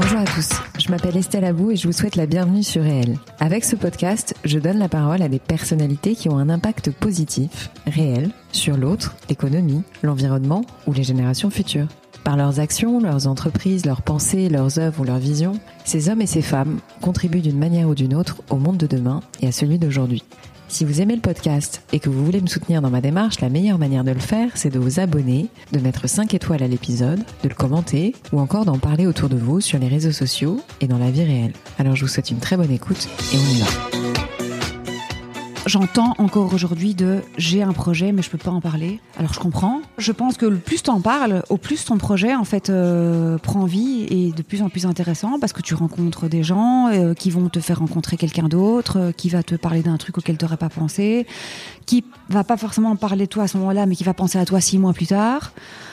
Bonjour à tous, je m'appelle Estelle Abou et je vous souhaite la bienvenue sur Réel. Avec ce podcast, je donne la parole à des personnalités qui ont un impact positif, réel, sur l'autre, l'économie, l'environnement ou les générations futures. Par leurs actions, leurs entreprises, leurs pensées, leurs œuvres ou leurs visions, ces hommes et ces femmes contribuent d'une manière ou d'une autre au monde de demain et à celui d'aujourd'hui. Si vous aimez le podcast et que vous voulez me soutenir dans ma démarche, la meilleure manière de le faire, c'est de vous abonner, de mettre 5 étoiles à l'épisode, de le commenter ou encore d'en parler autour de vous sur les réseaux sociaux et dans la vie réelle. Alors je vous souhaite une très bonne écoute et on y va. J'entends encore aujourd'hui j'ai un projet mais je peux pas en parler. Alors je comprends. Je pense que le plus t'en parles, au plus ton projet en fait prend vie et est de plus en plus intéressant parce que tu rencontres des gens qui vont te faire rencontrer quelqu'un d'autre, qui va te parler d'un truc auquel t'aurais pas pensé, qui va pas forcément parler de toi à ce moment-là mais qui va penser à toi 6 mois plus tard.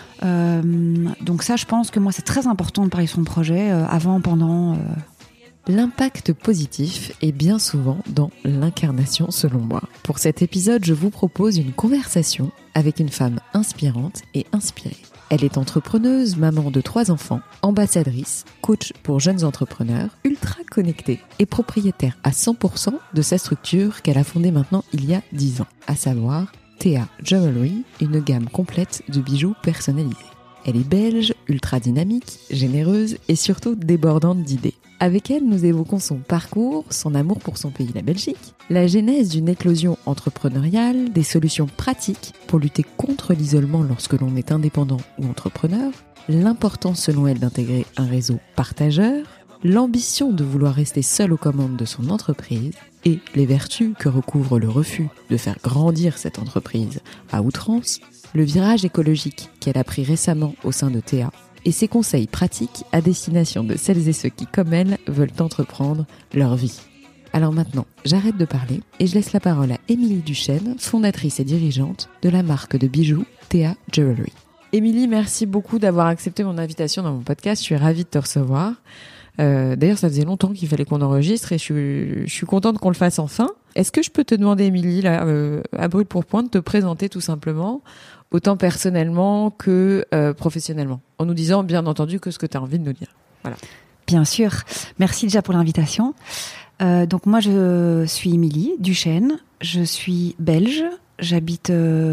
Donc ça, je pense que moi c'est très important de parler de son projet avant, pendant. L'impact positif est bien souvent dans l'incarnation selon moi. Pour cet épisode, je vous propose une conversation avec une femme inspirante et inspirée. Elle est entrepreneuse, maman de 3 enfants, ambassadrice, coach pour jeunes entrepreneurs, ultra connectée et propriétaire à 100% de sa structure qu'elle a fondée maintenant il y a 10 ans, à savoir Thea Jewelry, une gamme complète de bijoux personnalisés. Elle est belge, ultra dynamique, généreuse et surtout débordante d'idées. Avec elle, nous évoquons son parcours, son amour pour son pays, la Belgique, la genèse d'une éclosion entrepreneuriale, des solutions pratiques pour lutter contre l'isolement lorsque l'on est indépendant ou entrepreneur, l'importance selon elle d'intégrer un réseau partageur, l'ambition de vouloir rester seule aux commandes de son entreprise et les vertus que recouvre le refus de faire grandir cette entreprise à outrance, le virage écologique qu'elle a pris récemment au sein de Thea, et ses conseils pratiques à destination de celles et ceux qui, comme elle, veulent entreprendre leur vie. Alors maintenant, j'arrête de parler et je laisse la parole à Émilie Duchesne, fondatrice et dirigeante de la marque de bijoux Thea Jewelry. Émilie, merci beaucoup d'avoir accepté mon invitation dans mon podcast, je suis ravie de te recevoir. D'ailleurs, ça faisait longtemps qu'il fallait qu'on enregistre et je suis contente qu'on le fasse enfin. Est-ce que je peux te demander, Émilie, là, à brûle pour point, de te présenter tout simplement, autant personnellement que professionnellement, en nous disant bien entendu que ce que tu as envie de nous dire. Voilà. Bien sûr. Merci déjà pour l'invitation. Donc moi, je suis Émilie Duchesne. Je suis belge. J'habite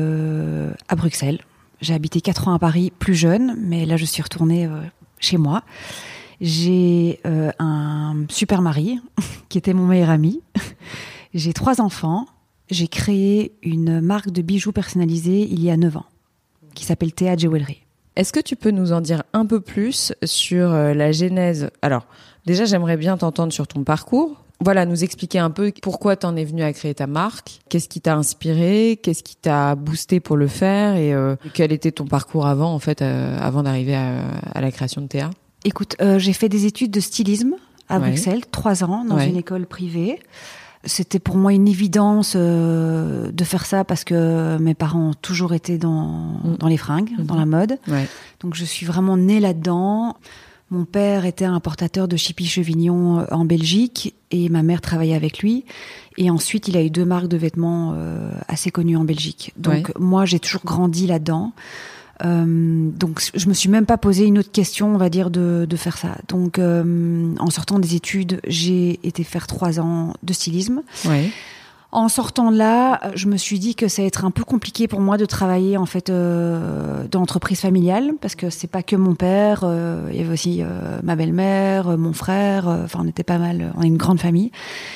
à Bruxelles. J'ai habité 4 ans à Paris, plus jeune, mais là, je suis retournée chez moi. J'ai un super mari qui était mon meilleur ami. J'ai 3 enfants. J'ai créé une marque de bijoux personnalisés il y a 9 ans, qui s'appelle Thea Jewelry. Est-ce que tu peux nous en dire un peu plus sur la genèse ? Alors, déjà, j'aimerais bien t'entendre sur ton parcours. Voilà, nous expliquer un peu pourquoi t'en es venue à créer ta marque, qu'est-ce qui t'a inspiré, qu'est-ce qui t'a boosté pour le faire et quel était ton parcours avant, en fait, avant d'arriver à la création de Thea ? Écoute, j'ai fait des études de stylisme à Bruxelles, 3 ans, dans une école privée. C'était pour moi une évidence de faire ça parce que mes parents ont toujours été dans les fringues, dans la mode. Ouais. Donc je suis vraiment née là-dedans. Mon père était un importateur de Chippy Chevignon en Belgique et ma mère travaillait avec lui. Et ensuite, il a eu 2 marques de vêtements assez connues en Belgique. Donc moi, j'ai toujours grandi là-dedans. Donc je me suis même pas posé une autre question, on va dire, de faire ça. Donc en sortant des études, j'ai été faire 3 ans de stylisme. Ouais. En sortant de là, je me suis dit que ça allait être un peu compliqué pour moi de travailler en fait dans l'entreprise familiale parce que c'est pas que mon père, il y avait aussi ma belle-mère, mon frère, enfin on était pas mal, on est une grande famille.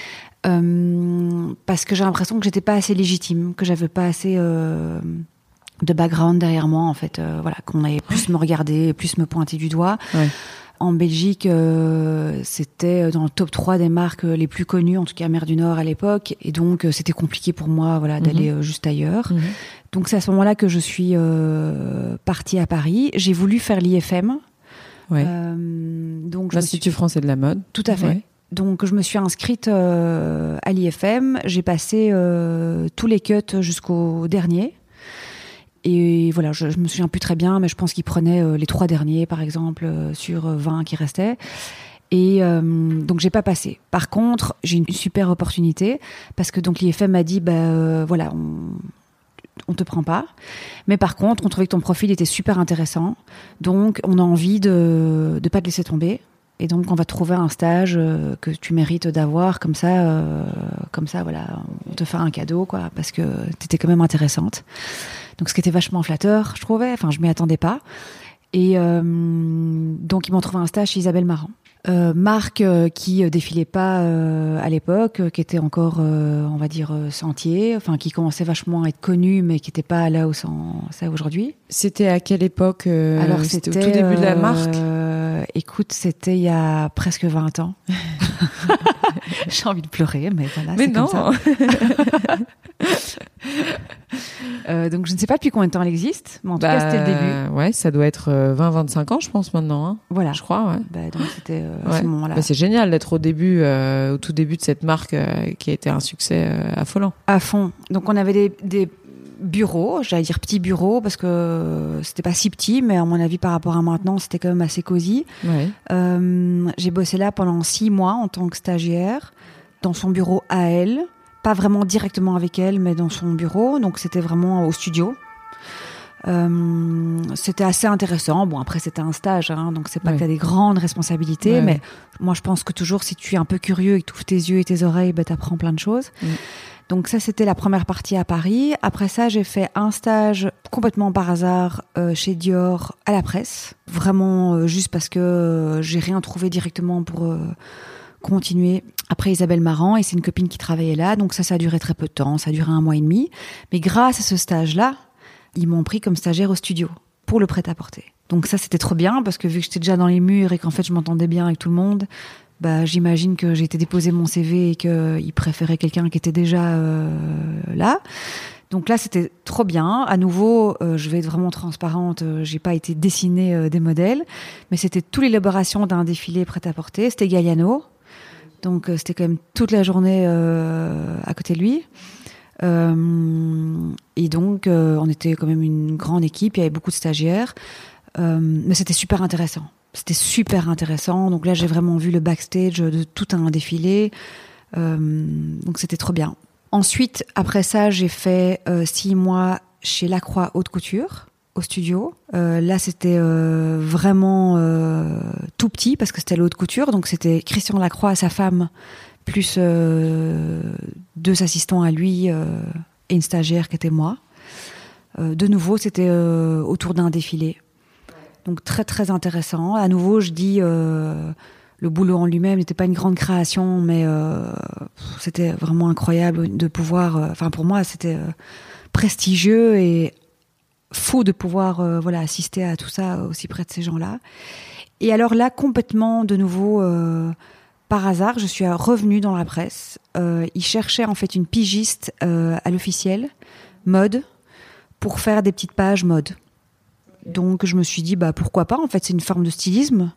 Parce que j'ai l'impression que j'étais pas assez légitime, que j'avais pas assez de background derrière moi en fait, voilà, qu'on allait plus me regarder, plus me pointer du doigt. Ouais. En Belgique, c'était dans le top 3 des marques les plus connues, en tout cas Mer du Nord à l'époque, et donc c'était compliqué pour moi, voilà, d'aller juste ailleurs. Donc c'est à ce moment-là que je suis partie à Paris. J'ai voulu faire l'IFM. Ouais. Donc l'Institut français de la mode. Tout à fait. Ouais. Donc je me suis inscrite à l'IFM. J'ai passé tous les cuts jusqu'au dernier. Et voilà, je me souviens plus très bien, mais je pense qu'ils prenaient les 3 derniers, par exemple, sur 20 qui restaient. Et donc j'ai pas passé. Par contre, j'ai une super opportunité parce que donc l'IFM m'a dit voilà, on te prend pas. Mais par contre, on trouvait que ton profil était super intéressant. Donc on a envie de pas te laisser tomber. Et donc, on va trouver un stage que tu mérites d'avoir, comme ça, voilà, on te fait un cadeau, quoi, parce que t'étais quand même intéressante. Donc, ce qui était vachement flatteur, je trouvais. Enfin, je m'y attendais pas. Et donc, ils m'ont trouvé un stage chez Isabelle Marant. Marque qui défilait pas à l'époque, qui était encore, on va dire, sentier, enfin qui commençait vachement à être connue, mais qui n'était pas là où c'est aujourd'hui. C'était à quelle époque Alors c'était au tout début de la marque. Écoute, c'était il y a presque 20 ans. J'ai envie de pleurer, mais voilà, mais c'est non. comme ça. Donc je ne sais pas depuis combien de temps elle existe, mais en tout cas c'était le début. Ouais, ça doit être 20-25 ans, je pense maintenant. Hein. Voilà, je crois. Ouais. Donc c'était à ce moment-là. C'est génial d'être au tout début de cette marque qui a été un succès affolant. À fond. Donc on avait des bureaux, j'allais dire petits bureaux parce que c'était pas si petit, mais à mon avis par rapport à maintenant c'était quand même assez cosy. Ouais. J'ai bossé là pendant 6 mois en tant que stagiaire dans son bureau à elle. Pas vraiment directement avec elle, mais dans son bureau. Donc, c'était vraiment au studio. C'était assez intéressant. Bon, après, c'était un stage, hein, donc c'est pas que t'as des grandes responsabilités. Mais moi, je pense que toujours, si tu es un peu curieux et que tu ouvres tes yeux et tes oreilles, t'apprends plein de choses. Donc, ça, c'était la première partie à Paris. Après ça, j'ai fait un stage complètement par hasard chez Dior à la presse. Vraiment, juste parce que j'ai rien trouvé directement pour... continuer après Isabelle Marant, et c'est une copine qui travaillait là, donc ça a duré très peu de temps, ça a duré 1 mois et demi, mais grâce à ce stage-là, ils m'ont pris comme stagiaire au studio pour le prêt-à-porter. Donc ça c'était trop bien, parce que vu que j'étais déjà dans les murs et qu'en fait je m'entendais bien avec tout le monde, j'imagine que j'ai été déposer mon CV et qu'ils préféraient quelqu'un qui était déjà là. Donc là, c'était trop bien. À nouveau, je vais être vraiment transparente, j'ai pas été dessiner des modèles, mais c'était toute l'élaboration d'un défilé prêt-à-porter. C'était Galliano. Donc, c'était quand même toute la journée à côté de lui. Et donc, on était quand même une grande équipe. Il y avait beaucoup de stagiaires. Mais c'était super intéressant. C'était super intéressant. Donc là, j'ai vraiment vu le backstage de tout un défilé. Donc, c'était trop bien. Ensuite, après ça, j'ai fait 6 mois chez Lacroix Haute Couture, au studio. Là, c'était vraiment tout petit parce que c'était la haute couture. Donc, c'était Christian Lacroix et sa femme, plus 2 assistants à lui et une stagiaire qui était moi. De nouveau, c'était autour d'un défilé. Donc, très, très intéressant. À nouveau, je dis... le boulot en lui-même n'était pas une grande création, mais c'était vraiment incroyable de pouvoir... Enfin, pour moi, c'était prestigieux et fou de pouvoir assister à tout ça aussi près de ces gens-là. Et alors là, complètement, de nouveau, par hasard, je suis revenue dans la presse. Ils cherchaient en fait une pigiste à l'officiel, mode, pour faire des petites pages mode. Donc, je me suis dit, pourquoi pas ? En fait, c'est une forme de stylisme.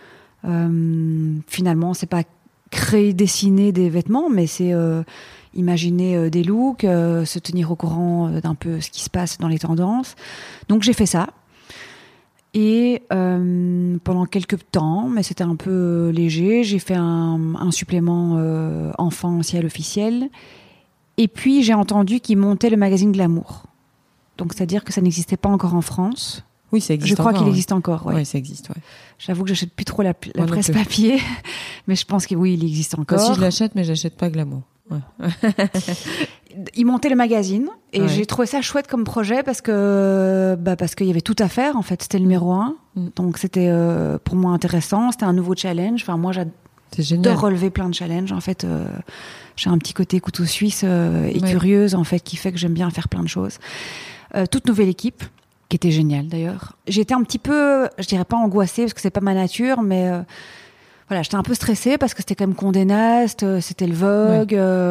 Finalement, c'est pas créer, dessiner des vêtements, mais c'est imaginer des looks, se tenir au courant d'un peu ce qui se passe dans les tendances. Donc j'ai fait ça. Et pendant quelques temps, mais c'était un peu léger, j'ai fait un supplément enfant aussi à l'officiel. Et puis j'ai entendu qu'ils montaient le magazine Glamour. Donc c'est-à-dire que ça n'existait pas encore en France. Oui, ça existe. Je crois qu'il existe encore. Oui, ça existe. Ouais. J'avoue que j'achète plus trop la presse papier, mais je pense que oui, il existe encore. Moi aussi, je l'achète, mais j'achète pas Glamour. Ouais. Ils montaient le magazine et j'ai trouvé ça chouette comme projet parce qu'il y avait tout à faire. En fait, c'était le numéro 1, donc c'était pour moi intéressant. C'était un nouveau challenge. Enfin, moi, j'adore relever plein de challenges. En fait, j'ai un petit côté couteau suisse et curieuse en fait qui fait que j'aime bien faire plein de choses. Toute nouvelle équipe. Qui était génial d'ailleurs. J'étais un petit peu, je dirais pas angoissée parce que c'est pas ma nature, mais j'étais un peu stressée parce que c'était quand même Condé Nast, c'était le Vogue.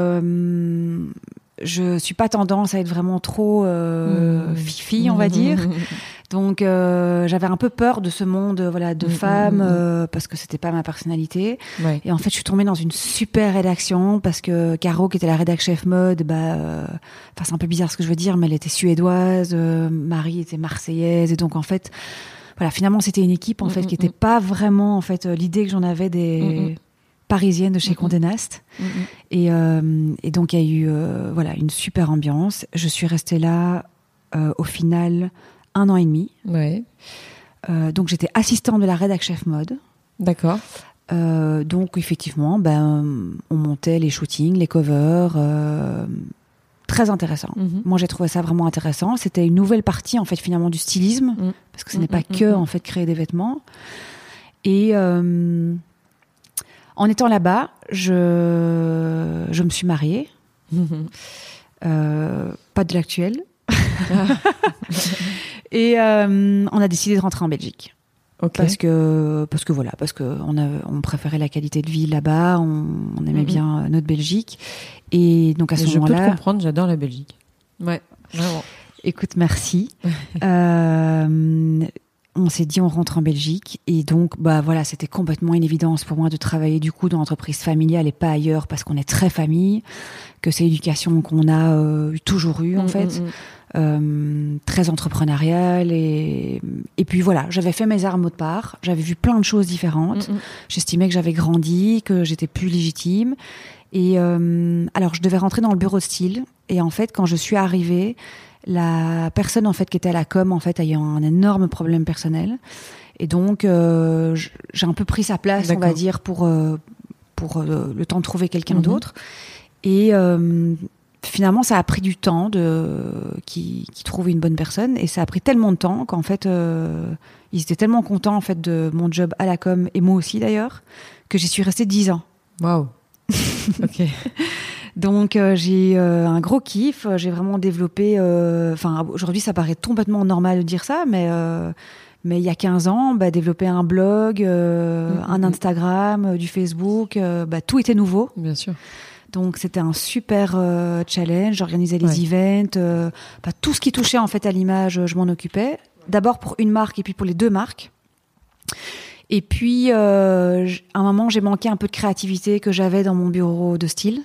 Je suis pas tendance à être vraiment trop fifi, on va dire. Donc j'avais un peu peur de ce monde de femmes parce que c'était pas ma personnalité. Ouais. Et en fait, je suis tombée dans une super rédaction parce que Caro, qui était la rédac chef mode, c'est un peu bizarre ce que je veux dire, mais elle était suédoise, Marie était marseillaise, et donc en fait, finalement, c'était une équipe en fait qui était pas vraiment en fait l'idée que j'en avais des parisiennes de chez Condé Nast. Et donc il y a eu une super ambiance. Je suis restée là au final 1 an et demi. Ouais. Donc j'étais assistante de la rédac chef mode. D'accord. Donc effectivement, on montait les shootings, les covers, très intéressant. Moi, j'ai trouvé ça vraiment intéressant. C'était une nouvelle partie en fait finalement du stylisme, parce que ce n'est pas que en fait créer des vêtements. Et en étant là-bas, je me suis mariée, pas de l'actuel, et on a décidé de rentrer en Belgique. Okay. Parce que on préférait la qualité de vie là-bas, on aimait bien notre Belgique, et donc à ce moment-là, je peux te comprendre, j'adore la Belgique. Ouais, vraiment. Écoute, merci. On s'est dit on rentre en Belgique, et donc c'était complètement une évidence pour moi de travailler du coup dans l'entreprise familiale et pas ailleurs, parce qu'on est très famille, que c'est l'éducation qu'on a toujours eue en fait. Très entrepreneuriale, et puis voilà, j'avais fait mes armes autre part, j'avais vu plein de choses différentes, j'estimais que j'avais grandi, que j'étais plus légitime, et alors je devais rentrer dans le bureau de style, et en fait quand je suis arrivée, la personne en fait qui était à la com en fait a eu un énorme problème personnel, et donc j'ai un peu pris sa place, on va dire, pour le temps de trouver quelqu'un d'autre, et finalement, ça a pris du temps qui trouve une bonne personne, et ça a pris tellement de temps qu'en fait, ils étaient tellement contents en fait de mon job à la com, et moi aussi d'ailleurs, que j'y suis restée 10 ans. Waouh. Ok. Donc j'ai un gros kiff. J'ai vraiment développé. Aujourd'hui, ça paraît complètement normal de dire ça, mais il y a 15 ans, développer un blog, un Instagram, du Facebook, tout était nouveau. Bien sûr. Donc c'était un super challenge. J'organisais les events, tout ce qui touchait en fait à l'image, je m'en occupais. D'abord pour une marque et puis pour les deux marques. Et puis à un moment, j'ai manqué un peu de créativité que j'avais dans mon bureau de style.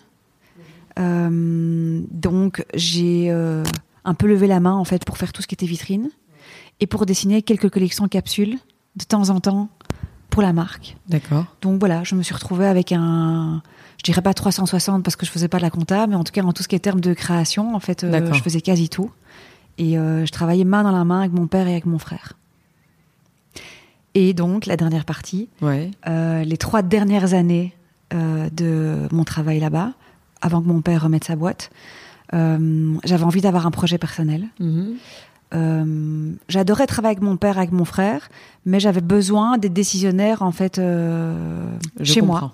Donc j'ai un peu levé la main en fait pour faire tout ce qui était vitrine et pour dessiner quelques collections capsules de temps en temps pour la marque. D'accord. Donc voilà, je me suis retrouvée avec je dirais pas 360 parce que je faisais pas de la compta, mais en tout cas en tout ce qui est termes de création, en fait, je faisais quasi tout. Et je travaillais main dans la main avec mon père et avec mon frère. Et donc la dernière partie, les 3 dernières années de mon travail là-bas, avant que mon père remette sa boîte, j'avais envie d'avoir un projet personnel. J'adorais travailler avec mon père, avec mon frère, mais j'avais besoin des décisionnaires en fait chez moi.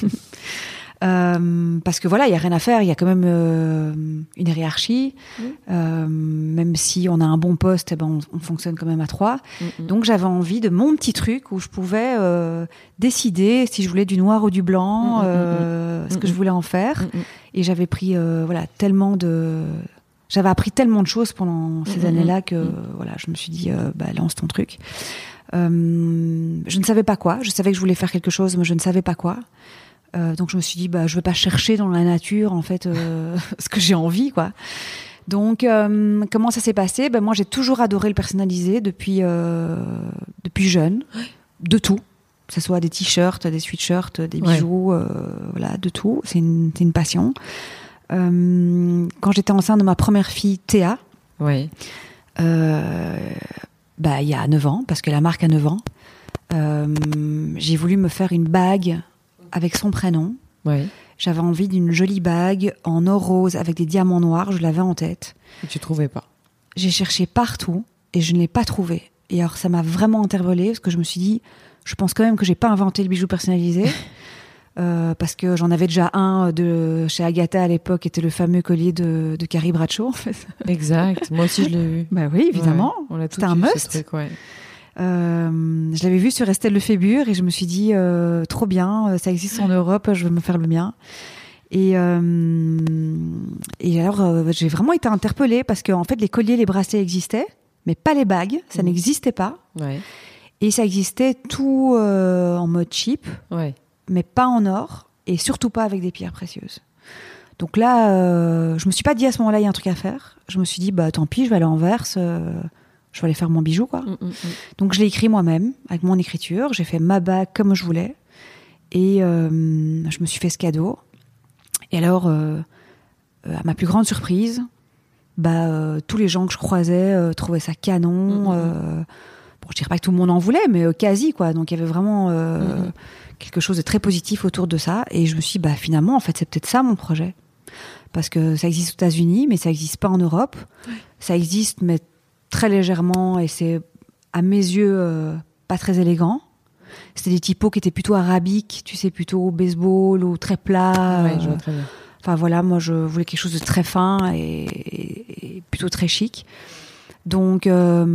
Parce que voilà, il y a rien à faire, il y a quand même une hiérarchie. Même si on a un bon poste, on fonctionne quand même à 3. Donc j'avais envie de mon petit truc où je pouvais décider si je voulais du noir ou du blanc, ce que je voulais en faire. Et j'avais pris j'avais appris tellement de choses pendant ces années-là que je me suis dit lance ton truc. Je ne savais pas quoi. Je savais que je voulais faire quelque chose, mais je ne savais pas quoi. Donc je me suis dit je vais pas chercher dans la nature en fait ce que j'ai envie, quoi. Donc comment ça s'est passé ? Moi j'ai toujours adoré le personnalisé depuis jeune, de tout, que ce soit des t-shirts, des sweatshirts, des bijoux, de tout. C'est une passion. Quand j'étais enceinte de ma première fille Théa, il y a 9 ans, parce que la marque a 9 ans, j'ai voulu me faire une bague avec son prénom. J'avais envie d'une jolie bague en or rose avec des diamants noirs, je l'avais en tête. Et tu trouvais pas ? J'ai cherché partout et je ne l'ai pas trouvé. Et alors ça m'a vraiment interpellée, parce que je me suis dit, je pense quand même que j'ai pas inventé le bijou personnalisé. Parce que j'en avais déjà un de chez Agatha à l'époque, qui était le fameux collier de Carrie Bradshaw, en fait. Exact, moi aussi je l'ai eu. Oui, évidemment. On l'a tout C'était un must. Je l'avais vu sur Estelle Lefébure et je me suis dit trop bien, ça existe en Europe, je vais me faire le mien. Et alors j'ai vraiment été interpellée parce que en fait les colliers, les bracelets existaient, mais pas les bagues, ça n'existait pas. Et ça existait tout en mode cheap, mais pas en or et surtout pas avec des pierres précieuses. Donc là, je me suis pas dit à ce moment-là il y a un truc à faire. Je me suis dit tant pis, je vais aller en Verse. Je vais aller faire mon bijou, quoi. Donc, je l'ai écrit moi-même, avec mon écriture. J'ai fait ma bague comme je voulais. Et je me suis fait ce cadeau. Et alors, à ma plus grande surprise, tous les gens que je croisais trouvaient ça canon. je dirais pas que tout le monde en voulait, mais quasi, quoi. Donc il y avait vraiment quelque chose de très positif autour de ça. Et je me suis dit, finalement, en fait, c'est peut-être ça mon projet. Parce que ça existe aux États-Unis, mais ça existe pas en Europe. Ouais. Ça existe, mais très légèrement, et c'est, à mes yeux, pas très élégant. C'était des typos qui étaient plutôt arabiques, tu sais, plutôt baseball ou très plat. Ouais, je vois très bien. Enfin voilà, moi je voulais quelque chose de très fin et plutôt très chic. Donc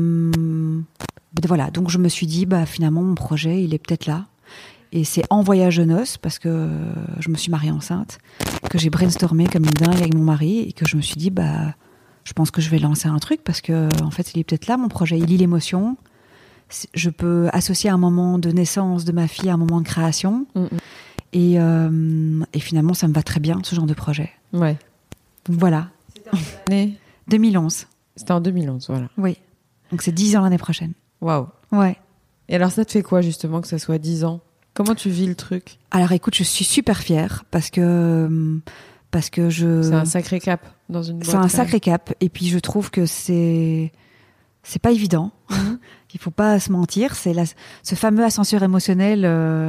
voilà, donc je me suis dit finalement mon projet il est peut-être là. Et c'est en voyage de noces, parce que je me suis mariée enceinte, que j'ai brainstormé comme une dingue avec mon mari et que je me suis dit je pense que je vais lancer un truc, parce que en fait il est peut-être là mon projet. Il lie l'émotion. Je peux associer un moment de naissance de ma fille à un moment de création. Et finalement, ça me va très bien, ce genre de projet. Ouais. Donc voilà. C'était en quelle année ? 2011. C'était en 2011, voilà. Oui. Donc c'est 10 ans l'année prochaine. Waouh. Ouais. Et alors, ça te fait quoi, justement, que ça soit 10 ans ? Comment tu vis le truc ? Alors écoute, je suis super fière parce que je... C'est un sacré cap dans une boîte. C'est un sacré cap. Et puis je trouve que c'est pas évident. Il faut pas se mentir. Ce fameux ascenseur émotionnel,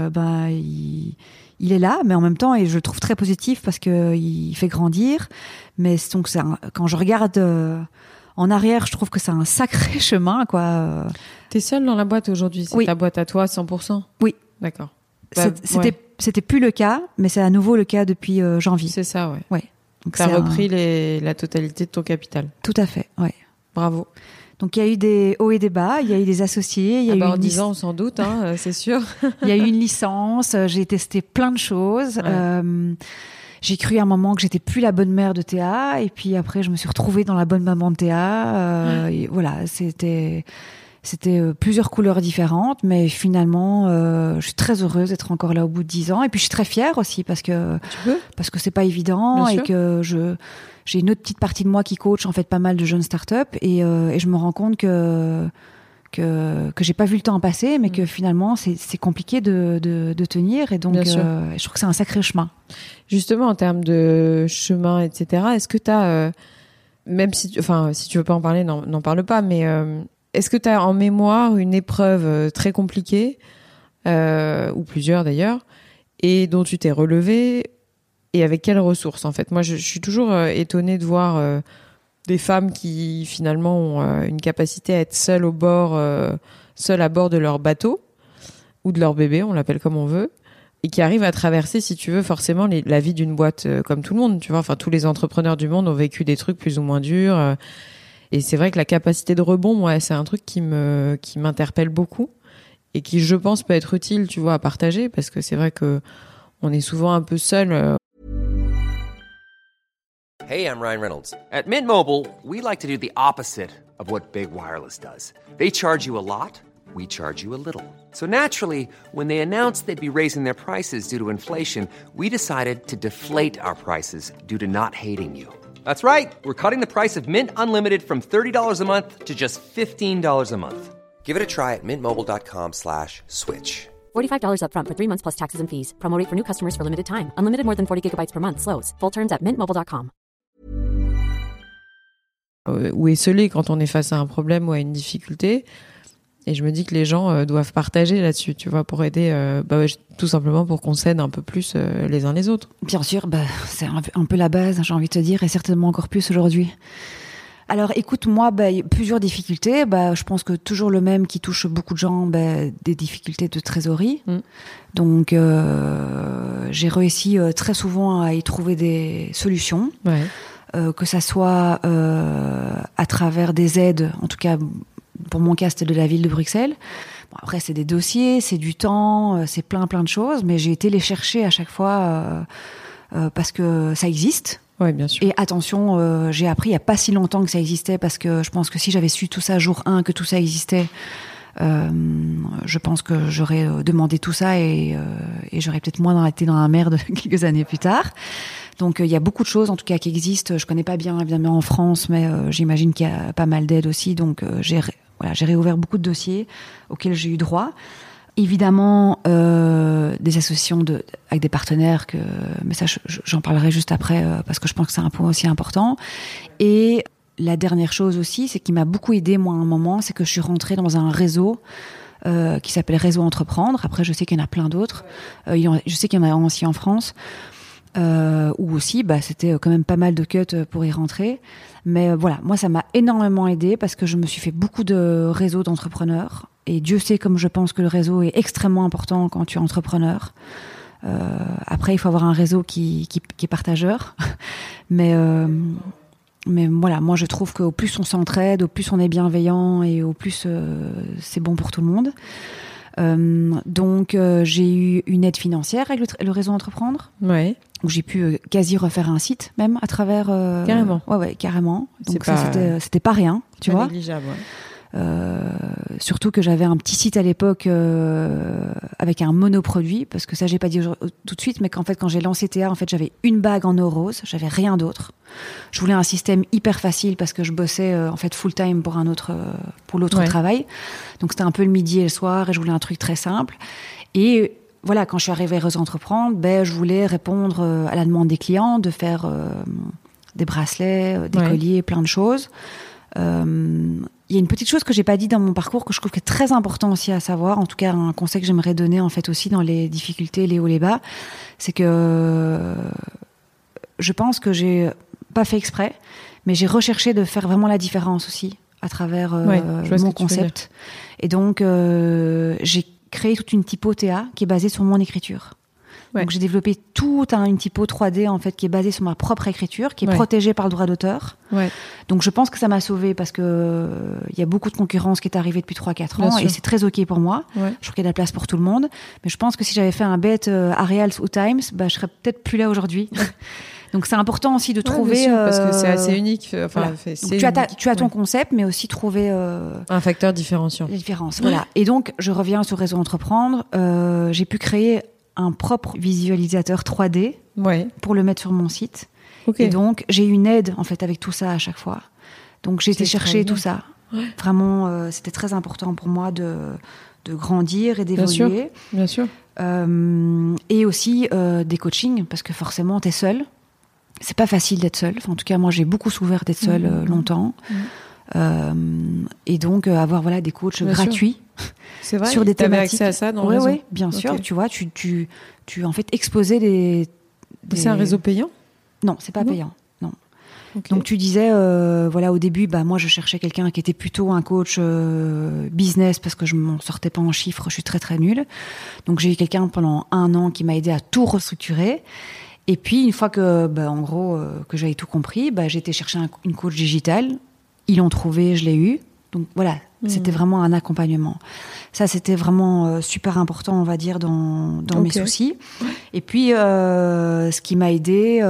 il est là, mais en même temps, et je le trouve très positif parce que il fait grandir. Mais donc quand je regarde en arrière, je trouve que c'est un sacré chemin, quoi. T'es seule dans la boîte aujourd'hui ? C'est ta boîte à toi, 100%? Oui. D'accord. C'était plus le cas, mais c'est à nouveau le cas depuis janvier. C'est ça, ouais. Ouais. Donc t'as repris la totalité de ton capital. Tout à fait, ouais. Bravo. Donc il y a eu des hauts et des bas, il y a eu des associés, il y a eu en 10 ans sans doute, c'est sûr. Il y a eu une licence, j'ai testé plein de choses. Ouais. J'ai cru à un moment que j'étais plus la bonne mère de Théa, et puis après je me suis retrouvée dans la bonne maman de Théa. Et voilà, c'était plusieurs couleurs différentes, mais finalement je suis très heureuse d'être encore là au bout de 10 ans, et puis je suis très fière aussi parce que c'est pas évident. Bien et sûr. Que j'ai une autre petite partie de moi qui coach en fait pas mal de jeunes startups, et je me rends compte que j'ai pas vu le temps passer, mais que finalement c'est compliqué de tenir, et donc je trouve que c'est un sacré chemin. Justement, en termes de chemin, etc., est-ce que t'as même si tu veux pas en parler, n'en parle pas, mais est-ce que tu as en mémoire une épreuve très compliquée, ou plusieurs d'ailleurs, et dont tu t'es relevée, et avec quelles ressources en fait ? Moi, je suis toujours étonnée de voir des femmes qui finalement ont une capacité à être seules à bord de leur bateau, ou de leur bébé, on l'appelle comme on veut, et qui arrivent à traverser, si tu veux, forcément la vie d'une boîte comme tout le monde. Tu vois, enfin, tous les entrepreneurs du monde ont vécu des trucs plus ou moins durs. Et c'est vrai que la capacité de rebond, moi, c'est un truc qui m'interpelle beaucoup, et qui, je pense, peut être utile, tu vois, à partager, parce que c'est vrai que on est souvent un peu seul. Hey, I'm Ryan Reynolds. At Mint Mobile, we like to do the opposite of what Big Wireless does. They charge you a lot, we charge you a little. So naturally, when they announced they'd be raising their prices due to inflation, we decided to deflate our prices due to not hating you. That's right. We're cutting the price of Mint Unlimited from $30 a month to just $15 a month. Give it a try at mintmobile.com/switch. $45 up front for 3 months plus taxes and fees. Promo rate for new customers for limited time. Unlimited more than 40 gigabytes per month. Slows full terms at mintmobile.com. Ou esselé quand on est face à un problème ou à une difficulté. Et je me dis que les gens doivent partager là-dessus, tu vois, pour aider, tout simplement pour qu'on s'aide un peu plus les uns les autres. Bien sûr, c'est un peu la base, j'ai envie de te dire, et certainement encore plus aujourd'hui. Alors écoute, moi, plusieurs difficultés. Je pense que toujours le même qui touche beaucoup de gens, des difficultés de trésorerie. Donc j'ai réussi très souvent à y trouver des solutions. Ouais. Que ça soit à travers des aides, en tout cas pour mon cas c'était de la ville de Bruxelles. Bon, après c'est des dossiers, c'est du temps, c'est plein de choses, mais j'ai été les chercher à chaque fois parce que ça existe. Ouais, bien sûr. Et attention, j'ai appris il y a pas si longtemps que ça existait, parce que je pense que si j'avais su tout ça jour 1, que tout ça existait, je pense que j'aurais demandé tout ça et j'aurais peut-être moins été dans la merde quelques années plus tard. Donc il y a beaucoup de choses en tout cas qui existent. Je connais pas bien évidemment en France, mais j'imagine qu'il y a pas mal d'aides aussi. Donc j'ai réouvert beaucoup de dossiers auxquels j'ai eu droit. Évidemment des associations avec des partenaires, mais ça j'en parlerai juste après parce que je pense que c'est un point aussi important. Et la dernière chose aussi, c'est qui m'a beaucoup aidée, moi, à un moment, c'est que je suis rentrée dans un réseau qui s'appelle Réseau Entreprendre. Après, je sais qu'il y en a plein d'autres. Je sais qu'il y en a aussi en France. Où aussi, c'était quand même pas mal de cuts pour y rentrer. Mais voilà, moi, ça m'a énormément aidée parce que je me suis fait beaucoup de réseaux d'entrepreneurs. Et Dieu sait comme je pense que le réseau est extrêmement important quand tu es entrepreneur. Après, il faut avoir un réseau qui est partageur. Mais voilà, moi, je trouve qu'au plus on s'entraide, au plus on est bienveillant et au plus c'est bon pour tout le monde. Donc, j'ai eu une aide financière avec le réseau Entreprendre. Ouais. Où j'ai pu quasi refaire un site, même à travers. Carrément. Ouais, carrément. Donc c'était pas rien, tu vois. Négligeable. Ouais. Surtout que j'avais un petit site à l'époque avec un monoproduit, parce que ça j'ai pas dit tout de suite, mais qu'en fait quand j'ai lancé Théa, en fait j'avais une bague en eau rose, j'avais rien d'autre. Je voulais un système hyper facile parce que je bossais en fait full time pour l'autre travail, donc c'était un peu le midi et le soir et je voulais un truc très simple. Et voilà, quand je suis arrivée à Réseau Entreprendre, je voulais répondre à la demande des clients, de faire des bracelets, des colliers, plein de choses. Il y a une petite chose que j'ai pas dit dans mon parcours que je trouve que est très important aussi à savoir, en tout cas un conseil que j'aimerais donner en fait aussi dans les difficultés, les hauts, les bas, c'est que je pense que j'ai pas fait exprès, mais j'ai recherché de faire vraiment la différence aussi à travers mon concept. Et donc j'ai créé toute une typo Théa qui est basée sur mon écriture. Ouais. Donc j'ai développé une typo 3D en fait qui est basée sur ma propre écriture, qui est protégée par le droit d'auteur. Ouais. Donc je pense que ça m'a sauvée parce que il y a beaucoup de concurrence qui est arrivée depuis 3-4 ans et c'est très ok pour moi. Ouais. Je trouve qu'il y a de la place pour tout le monde. Mais je pense que si j'avais fait un bet Arials ou Times, je serais peut-être plus là aujourd'hui. Donc c'est important aussi de trouver bien sûr, parce que c'est assez unique. Enfin, voilà. Tu as ton concept, mais aussi trouver un facteur différenciant. La différence. Voilà. Et donc je reviens sur Réseau Entreprendre. J'ai pu créer un propre visualisateur 3D pour le mettre sur mon site. Okay. Et donc, j'ai eu une aide, en fait, avec tout ça à chaque fois. Donc, j'ai été chercher tout ça. Ouais. Vraiment, c'était très important pour moi de grandir et d'évoluer. Bien sûr. Et aussi des coachings, parce que forcément, t'es seule. C'est pas facile d'être seule. Enfin, en tout cas, moi, j'ai beaucoup souffert d'être seule longtemps. Et donc, avoir des coachs gratuits. C'est vrai, sur des thématiques. Accès à ça dans le réseau. Oui, bien sûr. Tu vois, tu en fait exposais des... C'est un réseau payant ? Non, c'est pas payant. Non. Okay. Donc tu disais, au début, moi je cherchais quelqu'un qui était plutôt un coach business parce que je m'en sortais pas en chiffres, je suis très très nulle. Donc j'ai eu quelqu'un pendant 1 an qui m'a aidé à tout restructurer. Et puis une fois que, en gros, que j'avais tout compris, j'ai été chercher une coach digitale. Ils l'ont trouvé, je l'ai eu. Donc voilà, c'était vraiment un accompagnement. Ça, c'était vraiment super important, on va dire, dans mes soucis. Et puis, ce qui m'a aidée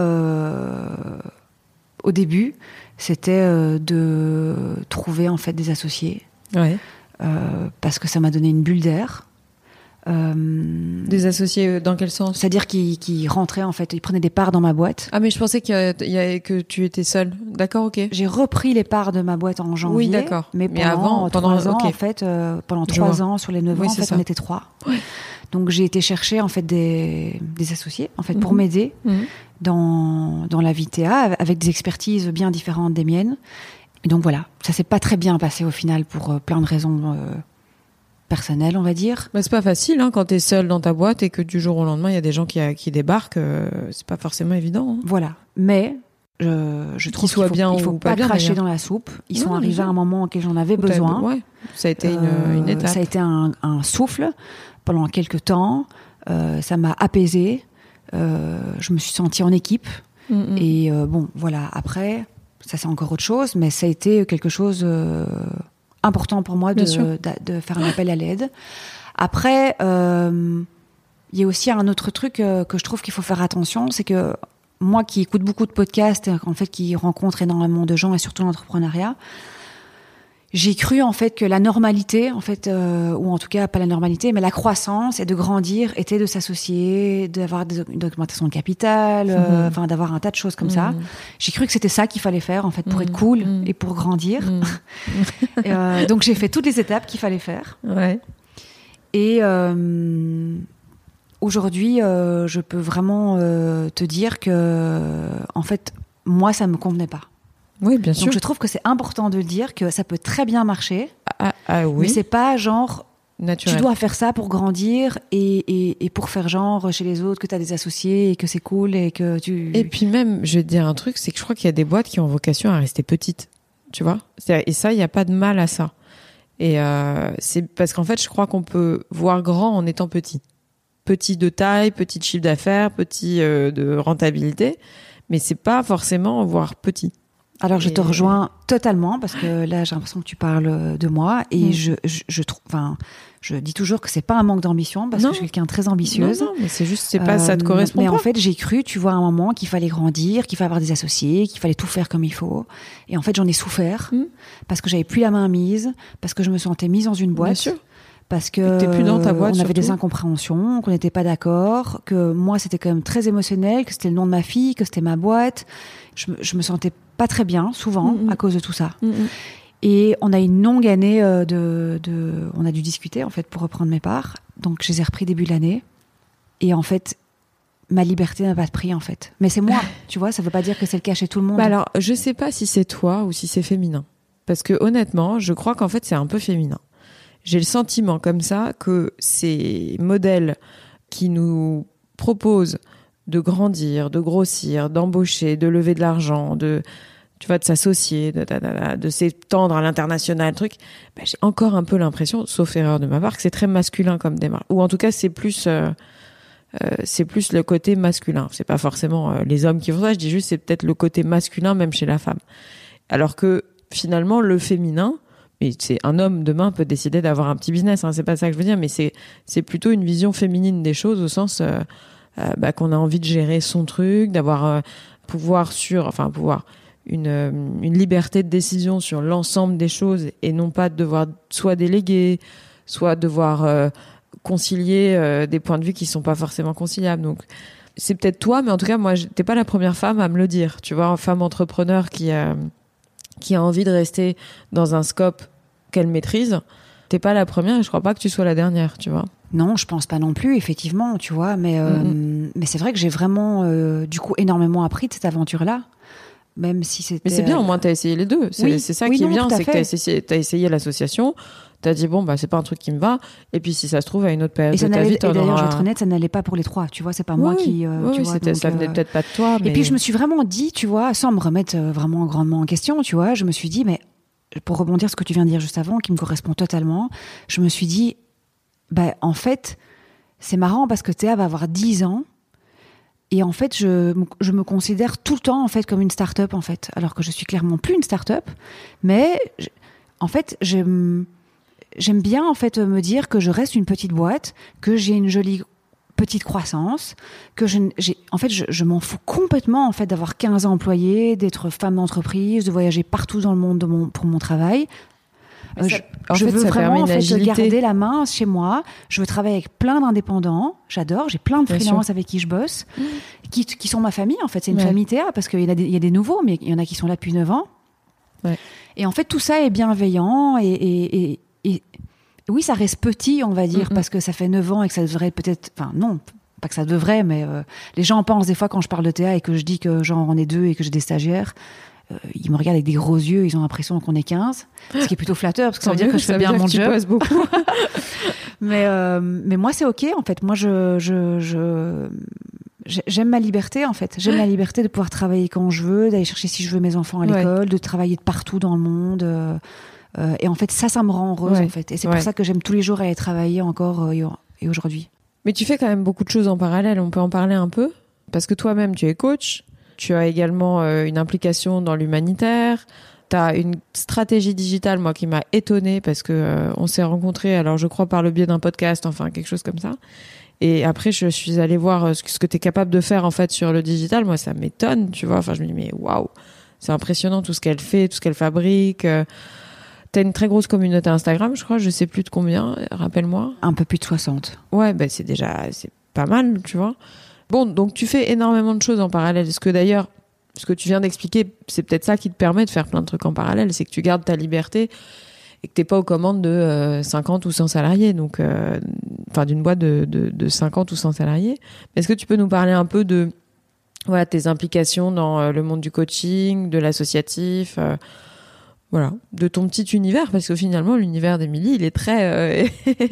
au début, c'était de trouver en fait des associés. Ouais. Parce que ça m'a donné une bulle d'air. Des associés dans quel sens ? C'est-à-dire qu'ils rentraient en fait, ils prenaient des parts dans ma boîte. Ah mais je pensais que tu étais seule. D'accord, ok. J'ai repris les parts de ma boîte en janvier. Oui, d'accord. Mais pendant 3 ans, en fait, pendant 3 ans sur les 9 ans, en fait, on était 3. Ouais. Donc j'ai été chercher en fait des associés en fait pour m'aider dans la vie Théa avec des expertises bien différentes des miennes. Et donc voilà, ça s'est pas très bien passé au final pour plein de raisons. Personnel, on va dire. C'est pas facile quand t'es seule dans ta boîte et que du jour au lendemain il y a des gens qui débarquent, c'est pas forcément évident. Voilà, mais je trouve qu'il faut pas cracher dans la soupe. Ils sont arrivés à un moment auquel j'en avais besoin. Ouais. Ça a été une étape. Ça a été un souffle pendant quelques temps. Ça m'a apaisée. Je me suis sentie en équipe. Et voilà. Après, ça c'est encore autre chose, mais ça a été quelque chose important pour moi de faire un appel à l'aide. Après, il y a aussi un autre truc que je trouve qu'il faut faire attention, c'est que moi qui écoute beaucoup de podcasts, en fait, qui rencontre énormément de gens et surtout l'entrepreneuriat, j'ai cru en fait que la normalité, en fait, ou en tout cas pas la normalité, mais la croissance et de grandir était de s'associer, d'avoir une augmentation de capital, d'avoir un tas de choses comme ça. J'ai cru que c'était ça qu'il fallait faire en fait pour être cool et pour grandir. Donc j'ai fait toutes les étapes qu'il fallait faire. Ouais. Et aujourd'hui, je peux vraiment te dire que en fait, moi, ça me convenait pas. Oui, bien sûr. Donc je trouve que c'est important de le dire, que ça peut très bien marcher. Oui. Mais c'est pas genre naturel. Tu dois faire ça pour grandir et pour faire genre chez les autres que tu as des associés et que c'est cool et que tu... Et puis même, je vais te dire un truc, c'est que je crois qu'il y a des boîtes qui ont vocation à rester petites, tu vois. Et ça, il n'y a pas de mal à ça. Et c'est parce qu'en fait, je crois qu'on peut voir grand en étant petit. Petit de taille, petit de chiffre d'affaires, petit de rentabilité, mais c'est pas forcément voir petit. Alors je te rejoins totalement parce que là j'ai l'impression que tu parles de moi et je trouve, enfin, je dis toujours que c'est pas un manque d'ambition parce que je suis quelqu'un de très ambitieuse. Non, mais c'est juste, c'est pas, ça te correspond mais pas. en fait j'ai cru, tu vois, à un moment qu'il fallait grandir, qu'il fallait avoir des associés, qu'il fallait tout faire comme il faut. Et en fait j'en ai souffert parce que j'avais plus la main mise, parce que je me sentais mise dans une boîte. Bien sûr. Parce que t'es plus dans ta boîte, on avait surtout. des incompréhensions, qu'on n'était pas d'accord, que moi c'était quand même très émotionnel, que c'était le nom de ma fille, que c'était ma boîte. Je me sentais pas très bien souvent à cause de tout ça. Et on a une longue année on a dû discuter en fait pour reprendre mes parts. Donc je les ai repris début de l'année. Et en fait, ma liberté n'a pas de prix en fait. Mais c'est moi, tu vois, ça veut pas dire que c'est le cas chez tout le monde. Bah alors, je sais pas si c'est toi ou si c'est féminin. Parce que honnêtement, je crois qu'en fait c'est un peu féminin. J'ai le sentiment comme ça que ces modèles qui nous proposent de grandir, de grossir, d'embaucher, de lever de l'argent, de s'associer, de s'étendre à l'international, j'ai encore un peu l'impression, sauf erreur de ma part, que c'est très masculin comme démarche. Ou en tout cas, c'est plus le côté masculin. C'est pas forcément les hommes qui font ça, je dis juste c'est peut-être le côté masculin même chez la femme. Alors que finalement, le féminin, mais c'est un homme demain peut décider d'avoir un petit business, hein, c'est pas ça que je veux dire, mais c'est plutôt une vision féminine des choses au sens qu'on a envie de gérer son truc, d'avoir une liberté de décision sur l'ensemble des choses et non pas de devoir soit déléguer, soit devoir concilier des points de vue qui sont pas forcément conciliables. Donc c'est peut-être toi, mais en tout cas moi t'es pas la première femme à me le dire, tu vois, une femme entrepreneur qui a envie de rester dans un scope qu'elle maîtrise. T'es pas la première et je crois pas que tu sois la dernière, tu vois. Non, je pense pas non plus, effectivement, tu vois, mais c'est vrai que j'ai vraiment, du coup, énormément appris de cette aventure-là, même si c'était... Mais c'est bien, au moins t'as essayé les deux. C'est ça qui est bien, c'est que t'as essayé l'association, t'as dit bon, c'est pas un truc qui me va, et puis si ça se trouve, à une autre période de ta vie, t'en auras... Et d'ailleurs, je vais être honnête, ça n'allait pas pour les trois, tu vois, c'est pas moi qui... tu vois, donc, ça venait peut-être pas de toi, mais... Et puis je me suis vraiment dit, tu vois, sans me remettre vraiment grandement en question, tu vois, je me suis dit, mais pour rebondir sur ce que tu viens de dire juste avant, qui me correspond totalement, je me suis dit, en fait, c'est marrant parce que Théa va avoir 10 ans et en fait, je me considère tout le temps en fait comme une start-up en fait, alors que je suis clairement plus une start-up, mais en fait, j'aime bien en fait me dire que je reste une petite boîte, que j'ai une jolie petite croissance, que je m'en fous complètement en fait d'avoir 15 employés, d'être femme d'entreprise, de voyager partout dans le monde pour mon travail. Je veux vraiment en fait garder la main chez moi. Je veux travailler avec plein d'indépendants. J'adore. J'ai plein de freelances avec qui je bosse, qui sont ma famille en fait. C'est une famille Théa parce qu'il y a des nouveaux, mais il y en a qui sont là depuis 9 ans. Ouais. Et en fait tout ça est bienveillant et oui, ça reste petit, on va dire, parce que ça fait 9 ans et que ça devrait peut-être... Enfin, non, pas que ça devrait, mais les gens pensent des fois quand je parle de Théa et que je dis que genre on est 2 et que j'ai des stagiaires, ils me regardent avec des gros yeux, ils ont l'impression qu'on est 15, ce qui est plutôt flatteur, parce que ça veut dire que je fais bien mon job. Beaucoup. mais moi, c'est OK, en fait. Moi, j'aime ma liberté, en fait. J'aime la liberté de pouvoir travailler quand je veux, d'aller chercher si je veux mes enfants à l'école, de travailler de partout dans le monde... et en fait, ça me rend heureuse, en fait. Et c'est pour ça que j'aime tous les jours aller travailler encore et aujourd'hui. Mais tu fais quand même beaucoup de choses en parallèle. On peut en parler un peu? Parce que toi-même, tu es coach. Tu as également une implication dans l'humanitaire. Tu as une stratégie digitale, moi, qui m'a étonnée parce que on s'est rencontrés, alors je crois par le biais d'un podcast, enfin quelque chose comme ça. Et après, je suis allée voir ce que tu es capable de faire, en fait, sur le digital. Moi, ça m'étonne, tu vois. Enfin, je me dis, mais waouh, c'est impressionnant tout ce qu'elle fait, tout ce qu'elle fabrique. T'as une très grosse communauté Instagram, je crois, je sais plus de combien, rappelle-moi. Un peu plus de 60. Ouais, c'est pas mal, tu vois. Bon, donc tu fais énormément de choses en parallèle. Est-ce que d'ailleurs, ce que tu viens d'expliquer, c'est peut-être ça qui te permet de faire plein de trucs en parallèle, c'est que tu gardes ta liberté et que t'es pas aux commandes de 50 ou 100 salariés, donc d'une boîte de 50 ou 100 salariés. Est-ce que tu peux nous parler un peu de voilà, tes implications dans le monde du coaching, de l'associatif, voilà, de ton petit univers, parce que finalement l'univers d'Émilie, il est très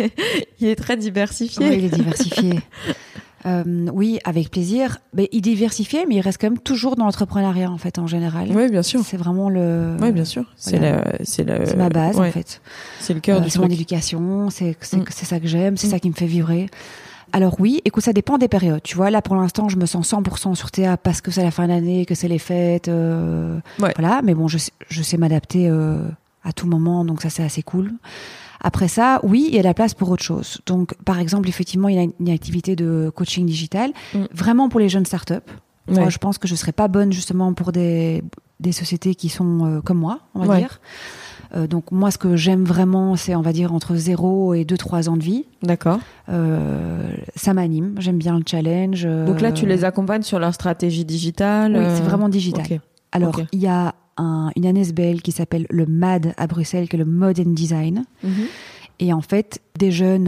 diversifié. Oui, il est diversifié. Oui, avec plaisir. Mais il est diversifié, mais il reste quand même toujours dans l'entrepreneuriat en fait en général. Oui, bien sûr. C'est vraiment le. Oui, bien sûr. Voilà. C'est ma base en fait. C'est le cœur du c'est truc. mon éducation, c'est ça que j'aime, c'est ça qui me fait vibrer. Alors oui, écoute, ça dépend des périodes. Tu vois, là pour l'instant, je me sens 100% sur TA parce que c'est la fin d'année, que c'est les fêtes, voilà. Mais bon, je sais m'adapter à tout moment, donc ça c'est assez cool. Après ça, oui, il y a de la place pour autre chose. Donc, par exemple, effectivement, il y a une activité de coaching digital, vraiment pour les jeunes startups. Ouais. Moi, je pense que je serais pas bonne justement pour des sociétés qui sont comme moi, on va dire. Donc moi, ce que j'aime vraiment, c'est, on va dire, entre 0 et 2-3 ans de vie. D'accord. Ça m'anime. J'aime bien le challenge. Donc là, tu les accompagnes sur leur stratégie digitale. Oui, c'est vraiment digital. Okay. Alors, il y a une ANSBL qui s'appelle le MAD à Bruxelles, qui est le Mode and Design. Et en fait, des jeunes,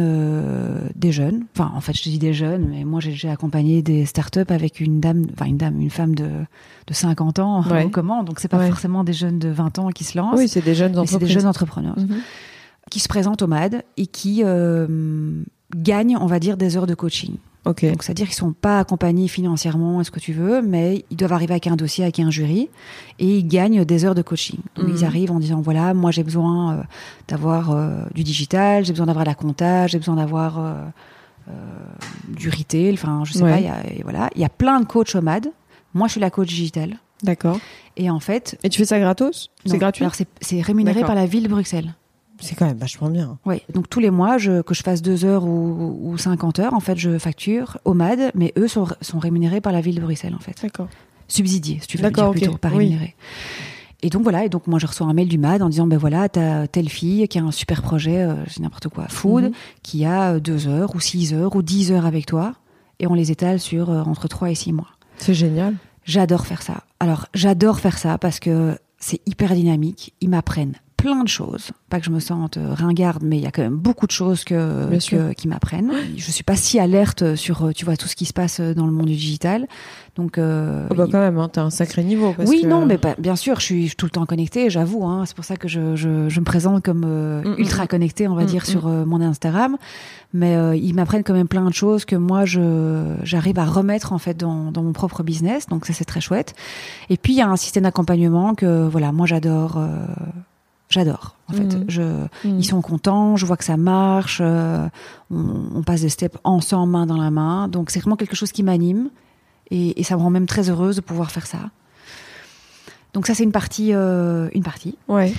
enfin, en fait, je dis des jeunes, mais moi, j'ai accompagné des startups avec une femme de 50 ans en commande. Donc, c'est pas forcément des jeunes de 20 ans qui se lancent. Oui, c'est des jeunes entreprises. C'est des jeunes entrepreneurs qui se présentent au MAD et qui gagnent, on va dire, des heures de coaching. Okay. Donc, c'est-à-dire qu'ils sont pas accompagnés financièrement, est-ce que tu veux, mais ils doivent arriver avec un dossier, avec un jury, et ils gagnent des heures de coaching. Donc, ils arrivent en disant, voilà, moi, j'ai besoin d'avoir du digital, j'ai besoin d'avoir la compta, j'ai besoin d'avoir du retail, enfin, je sais pas, il y a plein de coachs au MAD. Moi, je suis la coach digitale. D'accord. Et en fait... Et tu fais ça gratos? C'est gratuit? Alors, c'est rémunéré par la ville de Bruxelles. C'est quand même vachement bien. Oui, donc tous les mois, que je fasse 2 heures ou 50 heures, en fait, je facture au MAD, mais eux sont rémunérés par la ville de Bruxelles, en fait. D'accord. Subsidiés, si tu veux dire plutôt, pas rémunérés. Et donc voilà, et donc moi je reçois un mail du MAD en disant, ben voilà, t'as telle fille qui a un super projet, j'ai n'importe quoi, food, qui a 2 heures ou 6 heures ou 10 heures avec toi, et on les étale sur entre 3 et 6 mois. C'est génial. J'adore faire ça. Alors, j'adore faire ça parce que c'est hyper dynamique, ils m'apprennent plein de choses, pas que je me sente ringarde, mais il y a quand même beaucoup de choses qui m'apprennent. Je suis pas si alerte sur, tu vois, tout ce qui se passe dans le monde du digital. Donc, quand même, hein, t'as un sacré niveau. Non, mais bien sûr, je suis tout le temps connectée, j'avoue. Hein, c'est pour ça que je me présente comme ultra connectée, on va dire, sur mon Instagram. Mais ils m'apprennent quand même plein de choses que moi, j'arrive à remettre en fait dans mon propre business. Donc ça, c'est très chouette. Et puis il y a un système d'accompagnement que, voilà, moi j'adore. J'adore, en fait. Ils sont contents, je vois que ça marche, on passe des steps ensemble, main dans la main. Donc, c'est vraiment quelque chose qui m'anime et ça me rend même très heureuse de pouvoir faire ça. Donc, ça, c'est une partie. Ouais.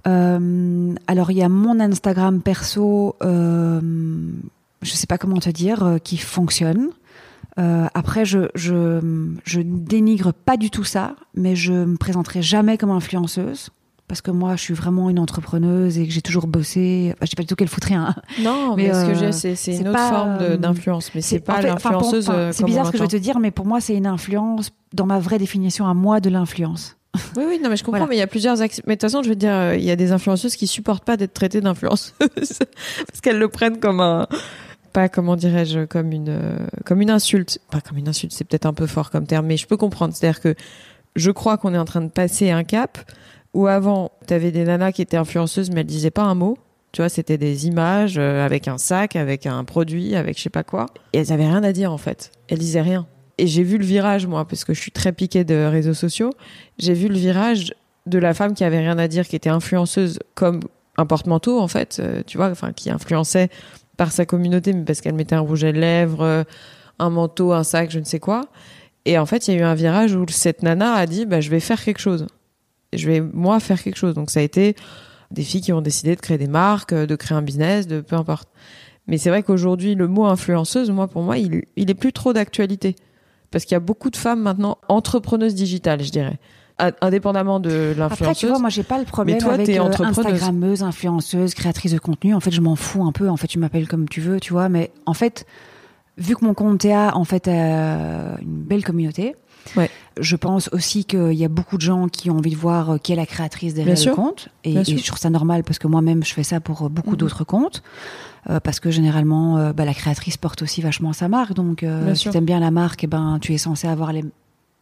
Alors, il y a mon Instagram perso, je sais pas comment te dire, qui fonctionne. Après, je dénigre pas du tout ça, mais je me présenterai jamais comme influenceuse. Parce que moi, je suis vraiment une entrepreneuse et que j'ai toujours bossé. Enfin, je dis pas du tout qu'elle fout rien. Non, mais ce que j'ai, c'est une autre forme d'influence. Mais c'est pas l'influenceuse. C'est bizarre ce que je vais te dire, mais pour moi, c'est une influence dans ma vraie définition à moi de l'influence. Oui, non, mais je comprends. Voilà. Mais il y a plusieurs. Mais de toute façon, je veux dire, il y a des influenceuses qui supportent pas d'être traitées d'influenceuses parce qu'elles le prennent comme pas, comment dirais-je, comme une insulte. Pas comme une insulte, c'est peut-être un peu fort comme terme, mais je peux comprendre. C'est-à-dire que je crois qu'on est en train de passer un cap. Où avant, t'avais des nanas qui étaient influenceuses, mais elles disaient pas un mot. Tu vois, c'était des images avec un sac, avec un produit, avec je sais pas quoi. Et elles avaient rien à dire, en fait. Elles disaient rien. Et j'ai vu le virage, moi, parce que je suis très piquée de réseaux sociaux. J'ai vu le virage de la femme qui avait rien à dire, qui était influenceuse comme un porte-manteau, en fait. Tu vois, enfin, qui influençait par sa communauté, mais parce qu'elle mettait un rouge à lèvres, un manteau, un sac, je ne sais quoi. Et en fait, il y a eu un virage où cette nana a dit, je vais faire quelque chose. Je vais, moi, faire quelque chose. Donc, ça a été des filles qui ont décidé de créer des marques, de créer un business, de peu importe. Mais c'est vrai qu'aujourd'hui, le mot influenceuse, pour moi, il est plus trop d'actualité. Parce qu'il y a beaucoup de femmes maintenant entrepreneuses digitales, je dirais. Indépendamment de l'influenceuse. Après, tu vois, moi, j'ai pas le problème avec Instagrammeuse, influenceuse, créatrice de contenu. En fait, je m'en fous un peu. En fait, tu m'appelles comme tu veux, tu vois. Mais en fait, vu que mon compte TA, en fait, a une belle communauté, ouais. Je pense aussi qu'il y a beaucoup de gens qui ont envie de voir qui est la créatrice derrière le compte. Et je trouve ça normal parce que moi-même, je fais ça pour beaucoup d'autres comptes. Parce que généralement, la créatrice porte aussi vachement sa marque. Donc, si tu aimes bien la marque, tu es censé avoir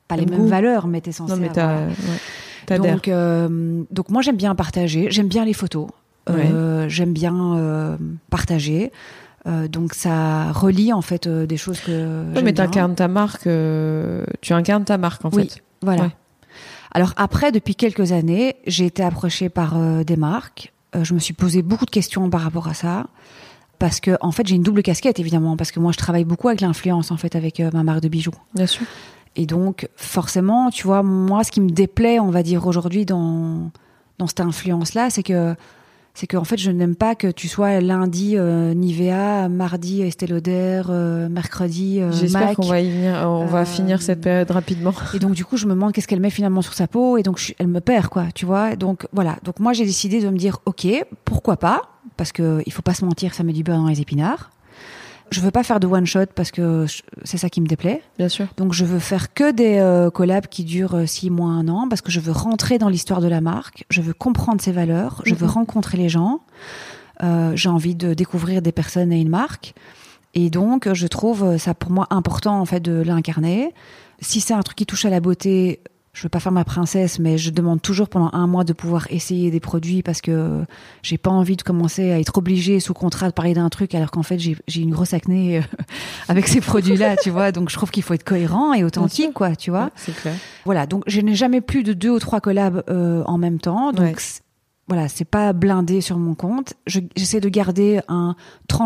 pas les mêmes valeurs, mais t'es censé non, mais t'adhères. Donc moi j'aime bien partager, j'aime bien les photos, j'aime bien partager. Donc ça relie en fait des choses que j'aime mais bien. t'incarnes ta marque, tu incarnes ta marque en fait. Voilà. Ouais. Alors après, depuis quelques années, j'ai été approchée par des marques. Je me suis posé beaucoup de questions par rapport à ça. Parce que, en fait, j'ai une double casquette, évidemment. Parce que moi, je travaille beaucoup avec l'influence, en fait, avec ma marque de bijoux. Bien sûr. Et donc, forcément, tu vois, moi, ce qui me déplaît, on va dire, aujourd'hui, dans cette influence-là, c'est que en fait, je n'aime pas que tu sois lundi Nivea, mardi Estée Lauder, mercredi J'espère MAC. qu'on va y venir, on va finir cette période rapidement. Et donc, du coup, je me demande qu'est-ce qu'elle met finalement sur sa peau. Et donc, elle me perd, quoi, tu vois. Donc, voilà. Donc, moi, j'ai décidé de me dire, OK, pourquoi pas? Parce que il faut pas se mentir, ça met du beurre dans les épinards. Je veux pas faire de one shot parce que c'est ça qui me déplaît. Bien sûr. Donc je veux faire que des collabs qui durent 6 mois, 1 an, parce que je veux rentrer dans l'histoire de la marque, je veux comprendre ses valeurs, je veux rencontrer les gens, j'ai envie de découvrir des personnes et une marque. Et donc je trouve ça pour moi important en fait de l'incarner. Si c'est un truc qui touche à la beauté, je veux pas faire ma princesse, mais je demande toujours pendant 1 mois de pouvoir essayer des produits parce que j'ai pas envie de commencer à être obligée sous contrat de parler d'un truc alors qu'en fait j'ai une grosse acné avec ces produits-là, tu vois. Donc je trouve qu'il faut être cohérent et authentique, quoi, tu vois. Ouais, c'est clair. Voilà, donc je n'ai jamais plus de 2 ou 3 collabs en même temps. Donc voilà, c'est pas blindé sur mon compte. J'essaie de garder un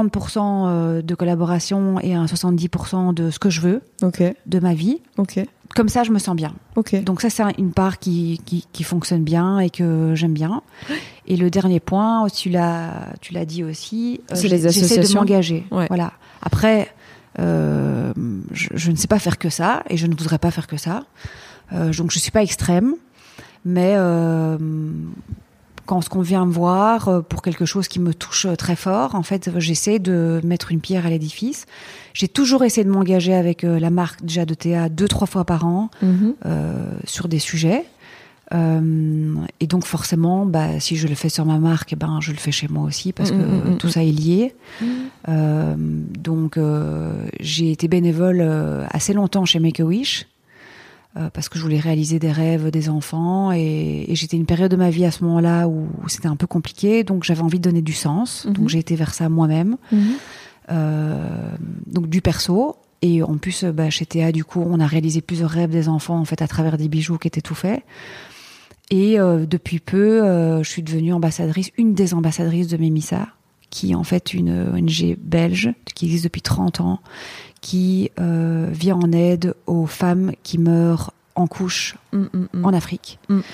30% de collaboration et un 70% de ce que je veux de ma vie. Comme ça, je me sens bien. Donc ça, c'est une part qui fonctionne bien et que j'aime bien. Et le dernier point, tu l'as dit aussi, c'est les associations. J'essaie de m'engager. Ouais. Voilà. Après, je ne sais pas faire que ça et je ne voudrais pas faire que ça. Donc je suis pas extrême, mais quand on vient me voir pour quelque chose qui me touche très fort, en fait, j'essaie de mettre une pierre à l'édifice. J'ai toujours essayé de m'engager avec la marque déjà de Théa 2-3 fois par an sur des sujets. Et donc forcément, si je le fais sur ma marque, je le fais chez moi aussi parce que tout ça est lié. Donc j'ai été bénévole assez longtemps chez Make-A-Wish. Parce que je voulais réaliser des rêves des enfants et j'étais une période de ma vie à ce moment-là où c'était un peu compliqué, donc j'avais envie de donner du sens, donc j'ai été vers ça moi-même, donc du perso. Et en plus, chez Théa, du coup, on a réalisé plusieurs rêves des enfants en fait à travers des bijoux qui étaient tout faits. Et depuis peu, je suis devenue une des ambassadrices de Memissa, qui est en fait une ONG belge qui existe depuis 30 ans, qui vient en aide aux femmes qui meurent en couche en Afrique.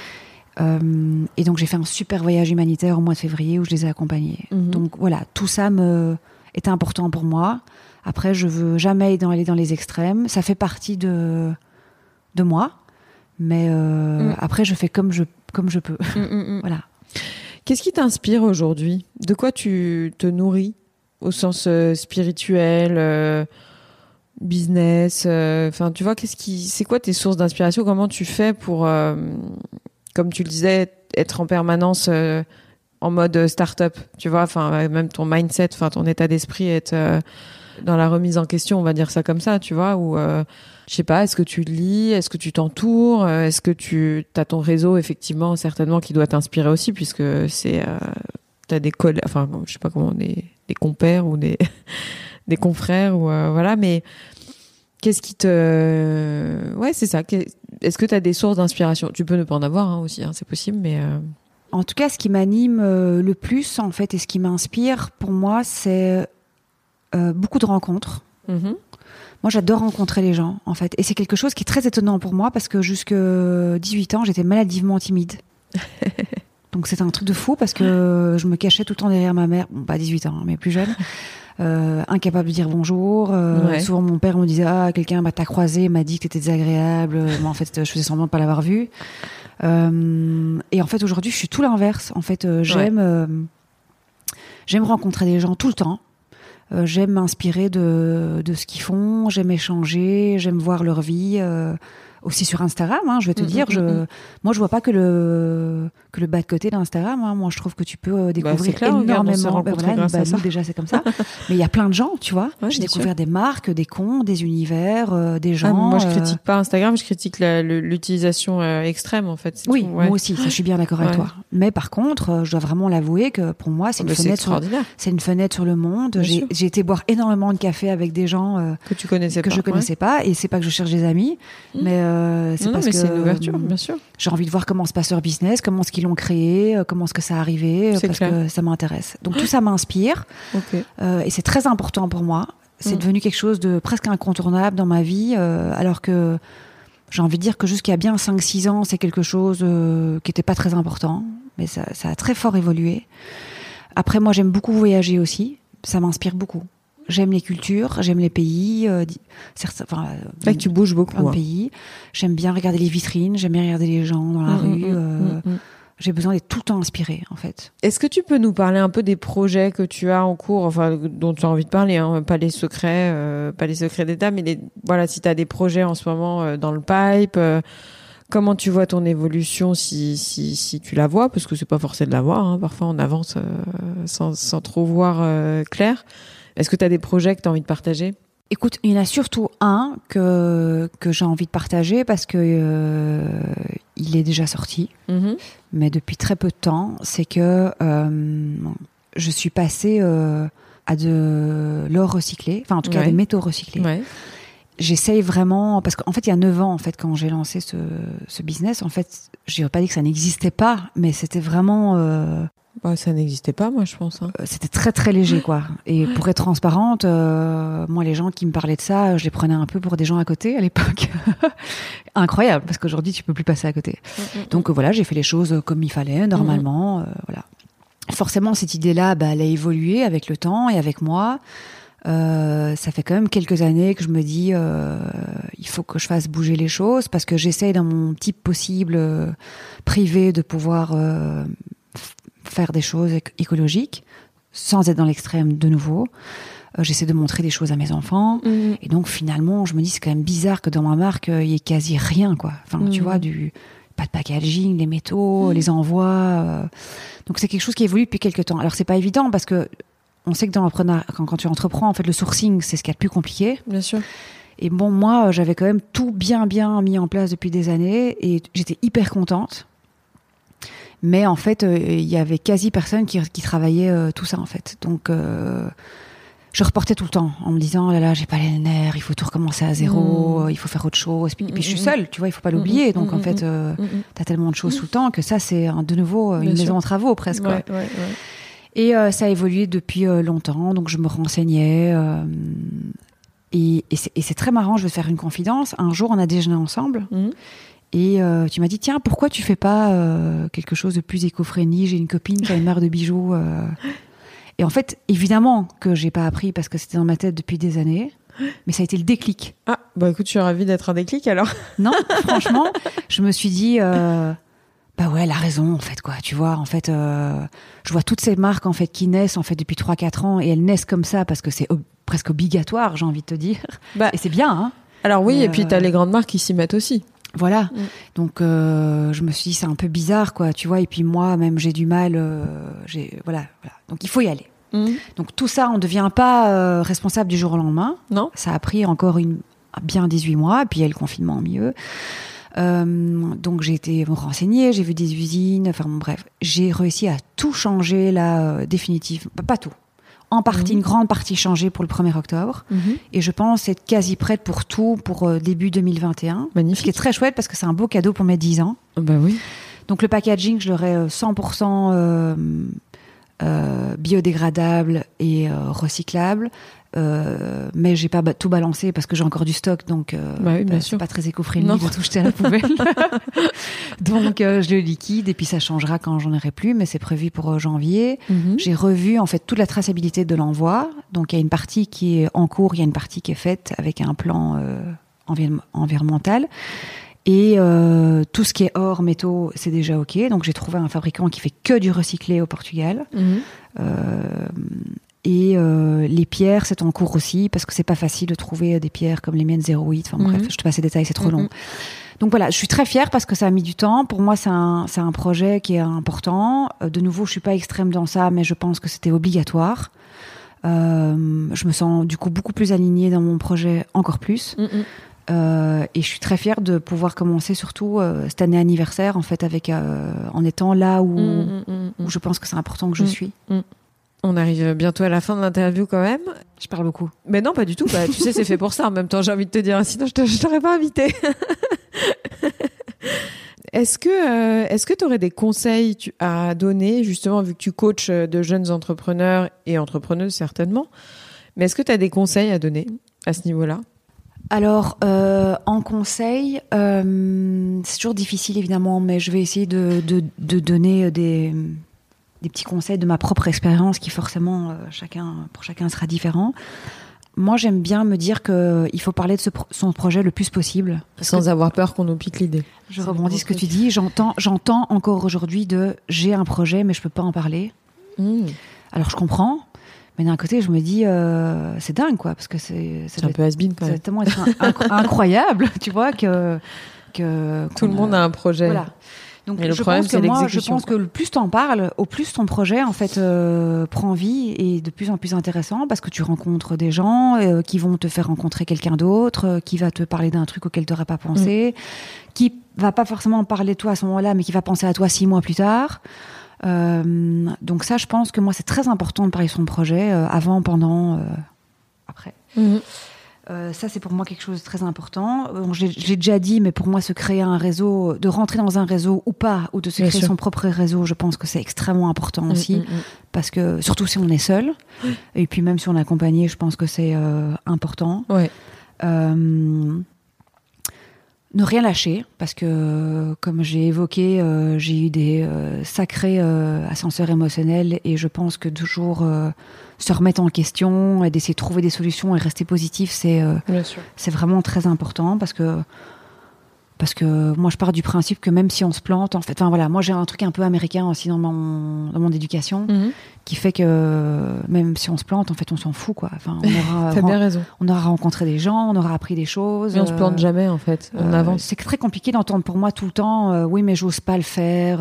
Et donc j'ai fait un super voyage humanitaire au mois de février où je les ai accompagnées. Donc voilà, tout ça était important pour moi. Après, je veux jamais aller dans les extrêmes. Ça fait partie de moi, mais après je fais comme je peux. Voilà. Qu'est-ce qui t'inspire aujourd'hui? De quoi tu te nourris au sens spirituel, business, tu vois, c'est quoi tes sources d'inspiration? Comment tu fais pour, comme tu le disais, être en permanence en mode start-up, tu vois, même ton mindset, ton état d'esprit, être dans la remise en question, on va dire ça comme ça, tu vois, ou je sais pas, est-ce que tu lis, est-ce que tu t'entoures, est-ce que tu as ton réseau effectivement certainement qui doit t'inspirer aussi, puisque c'est t'as des collègues, je sais pas comment, des compères ou des des confrères ou voilà, mais qu'est-ce qui te c'est ça, est-ce que tu as des sources d'inspiration? Tu peux ne pas en avoir aussi, c'est possible, mais en tout cas, ce qui m'anime le plus en fait et ce qui m'inspire pour moi, c'est beaucoup de rencontres. Moi, j'adore rencontrer les gens, en fait. Et c'est quelque chose qui est très étonnant pour moi parce que jusque 18 ans, j'étais maladivement timide. Donc, c'était un truc de fou parce que je me cachais tout le temps derrière ma mère. Bon, pas 18 ans, mais plus jeune. Incapable de dire bonjour. Souvent, mon père me disait « quelqu'un t'a croisé, m'a dit que t'étais désagréable. » Mais en fait, je faisais semblant de pas l'avoir vu. Et en fait, aujourd'hui, je suis tout l'inverse. En fait, j'aime rencontrer des gens tout le temps. J'aime m'inspirer de ce qu'ils font, j'aime échanger, j'aime voir leur vie aussi sur Instagram, hein, je vais te dire, moi je vois pas que le bas de côté d'Instagram, hein. Moi je trouve que tu peux découvrir énormément. Nous déjà c'est comme ça. Mais il y a plein de gens, tu vois. Ouais, j'ai découvert des marques, des comptes, des univers, des gens. Moi je critique pas Instagram, je critique l'utilisation extrême en fait. Oui, moi aussi, ça je suis bien d'accord avec toi. Mais par contre, je dois vraiment l'avouer que pour moi c'est une fenêtre sur le monde. J'ai été boire énormément de café avec des gens que tu connaissais que je connaissais pas, et c'est pas que je cherche des amis, mais c'est parce que c'est une ouverture, bien sûr. J'ai envie de voir comment se passe leur business, comment est-ce qu'ils l'ont créé, comment est-ce que ça est arrivé, parce que ça m'intéresse. Donc tout ça m'inspire, et c'est très important pour moi. C'est devenu quelque chose de presque incontournable dans ma vie, alors que j'ai envie de dire que jusqu'à bien 5-6 ans, c'est quelque chose qui était pas très important, mais ça a très fort évolué. Après, moi, j'aime beaucoup voyager aussi. Ça m'inspire beaucoup. J'aime les cultures, j'aime les pays. Tu bouges beaucoup. Pays. J'aime bien regarder les vitrines, j'aime bien regarder les gens dans la rue. J'ai besoin d'être tout le temps inspirée, en fait. Est-ce que tu peux nous parler un peu des projets que tu as en cours, enfin, dont tu as envie de parler, hein, pas les secrets d'État, mais si tu as des projets en ce moment dans le pipe, comment tu vois ton évolution si tu la vois, parce que c'est pas forcé de la voir, hein, parfois on avance sans trop voir clair. Est-ce que tu as des projets que tu as envie de partager ? Écoute, il y en a surtout un que j'ai envie de partager parce que il est déjà sorti, mais depuis très peu de temps. C'est que je suis passée à de l'or recyclé, enfin en tout cas des métaux recyclés. Ouais. J'essaye vraiment, parce qu'en fait il y a 9 ans en fait quand j'ai lancé ce business, en fait je dirais pas dit que ça n'existait pas, mais c'était vraiment ça n'existait pas, moi, je pense. Hein. C'était très, très léger, quoi. Et pour être transparente, moi, les gens qui me parlaient de ça, je les prenais un peu pour des gens à côté, à l'époque. Incroyable, parce qu'aujourd'hui, tu peux plus passer à côté. Donc, voilà, j'ai fait les choses comme il fallait, normalement. Voilà. Forcément, cette idée-là, elle a évolué avec le temps et avec moi. Ça fait quand même quelques années que je me dis il faut que je fasse bouger les choses, parce que j'essaye dans mon petit possible privé de pouvoir faire des choses écologiques sans être dans l'extrême de nouveau. J'essaie de montrer des choses à mes enfants, et donc finalement je me dis c'est quand même bizarre que dans ma marque il y ait quasi rien, quoi. Enfin tu vois, pas de packaging, les métaux, les envois, donc c'est quelque chose qui évolue depuis quelques temps. Alors c'est pas évident, parce que on sait que dans quand tu entreprends, en fait le sourcing c'est ce qu'il y a de plus compliqué. Bien sûr. Et bon, moi j'avais quand même tout bien mis en place depuis des années, et j'étais hyper contente. Mais en fait, il y avait quasi personne qui travaillait tout ça, en fait. Donc, je reportais tout le temps en me disant, oh là là, j'ai pas les nerfs, il faut tout recommencer à zéro, il faut faire autre chose. Et puis je suis seule, tu vois, il faut pas l'oublier. Donc en fait, t'as tellement de choses tout le temps que ça, c'est de nouveau une maison en travaux presque. Ouais. Et ça a évolué depuis longtemps. Donc je me renseignais. Et c'est très marrant, je vais te faire une confidence. Un jour, on a déjeuné ensemble. Et tu m'as dit, tiens, pourquoi tu fais pas quelque chose de plus éco-friendly ? J'ai une copine qui a une marque de bijoux. Et en fait, évidemment que j'ai pas appris, parce que c'était dans ma tête depuis des années. Mais ça a été le déclic. Ah, écoute, je suis ravie d'être un déclic alors. Non, franchement, je me suis dit, ouais, elle a raison, en fait, quoi. Tu vois, en fait, je vois toutes ces marques, en fait, qui naissent, en fait, depuis 3-4 ans, et elles naissent comme ça parce que c'est presque obligatoire, j'ai envie de te dire. Et c'est bien, hein. Alors oui, et puis t'as les grandes marques qui s'y mettent aussi. Voilà. Donc je me suis dit c'est un peu bizarre, quoi, tu vois, et puis moi même j'ai du mal, voilà. Donc il faut y aller. Donc tout ça, on ne devient pas responsable du jour au lendemain. Non. Ça a pris encore bien 18 mois, puis il y a le confinement au milieu. Donc j'ai été me renseigner, j'ai vu des usines, enfin bon, bref, j'ai réussi à tout changer là définitivement, pas tout. En partie, une grande partie changée pour le 1er octobre. Et je pense être quasi prête pour tout pour début 2021. Magnifique. Ce qui est très chouette, parce que c'est un beau cadeau pour mes 10 ans. Oui. Donc le packaging, je l'aurai 100% biodégradable et recyclable. Mais j'ai pas tout balancé parce que j'ai encore du stock, donc c'est pas très éco-friendly de tout jeter à la poubelle. Donc je le liquide, et puis ça changera quand j'en aurai plus, mais c'est prévu pour janvier. J'ai revu en fait toute la traçabilité de l'envoi, donc il y a une partie qui est en cours, il y a une partie qui est faite avec un plan environnemental. Et tout ce qui est or, métaux, c'est déjà ok. Donc j'ai trouvé un fabricant qui fait que du recyclé au Portugal. Et les pierres, c'est en cours aussi, parce que c'est pas facile de trouver des pierres comme les miennes 0,8. Enfin bref, je te passe les détails, c'est trop long. Donc voilà, je suis très fière parce que ça a mis du temps. Pour moi, c'est un projet qui est important. De nouveau, je suis pas extrême dans ça, mais je pense que c'était obligatoire. Je me sens du coup beaucoup plus alignée dans mon projet, encore plus. Et je suis très fière de pouvoir commencer surtout cette année anniversaire en fait avec en étant là où je pense que c'est important que je suis. On arrive bientôt à la fin de l'interview quand même. Je parle beaucoup. Mais non, pas du tout. Bah, tu sais, c'est fait pour ça. En même temps, j'ai envie de te dire, sinon je t'aurais pas invité. Est-ce que tu aurais des conseils à donner, justement, vu que tu coaches de jeunes entrepreneurs et entrepreneuses certainement, mais est-ce que tu as des conseils à donner à ce niveau-là ? Alors, en conseil, c'est toujours difficile évidemment, mais je vais essayer de donner des petits conseils de ma propre expérience qui forcément, pour chacun sera différent. Moi, j'aime bien me dire qu'il faut parler de son projet le plus possible. Sans avoir peur qu'on nous pique l'idée. Je rebondis ce que tu dis. J'entends encore aujourd'hui j'ai un projet, mais je peux pas en parler. Alors, je comprends. Mais d'un côté, je me dis, c'est dingue, quoi, parce que c'est un peu has-been, quand même. C'est tellement incroyable, tu vois, que tout le monde a un projet. Voilà. Donc, je pense que le plus t'en parles, au plus ton projet, en fait, prend vie et est de plus en plus intéressant parce que tu rencontres des gens qui vont te faire rencontrer quelqu'un d'autre, qui va te parler d'un truc auquel tu n'aurais pas pensé, qui va pas forcément parler de toi à ce moment-là, mais qui va penser à toi 6 mois plus tard. Donc ça, je pense que moi, c'est très important de parler de son projet avant, pendant, après. Ça, c'est pour moi quelque chose de très important. Je l'ai déjà dit, mais pour moi, se créer un réseau, de rentrer dans un réseau ou pas, ou de se créer son propre réseau, je pense que c'est extrêmement important aussi, parce que surtout si on est seul, et puis même si on est accompagné, je pense que c'est important. Ouais. Ne rien lâcher, parce que, comme j'ai évoqué, j'ai eu des sacrés ascenseurs émotionnels, et je pense que toujours se remettre en question et d'essayer de trouver des solutions et rester positif, c'est vraiment très important, parce que moi, je pars du principe que même si on se plante, en fait, enfin voilà, moi j'ai un truc un peu américain aussi dans mon éducation, qui fait que même si on se plante, en fait, on s'en fout, quoi. Enfin, t'as bien raison. On aura rencontré des gens, on aura appris des choses. Mais on se plante jamais, en fait. On avance. C'est très compliqué d'entendre pour moi tout le temps, oui, mais j'ose pas le faire,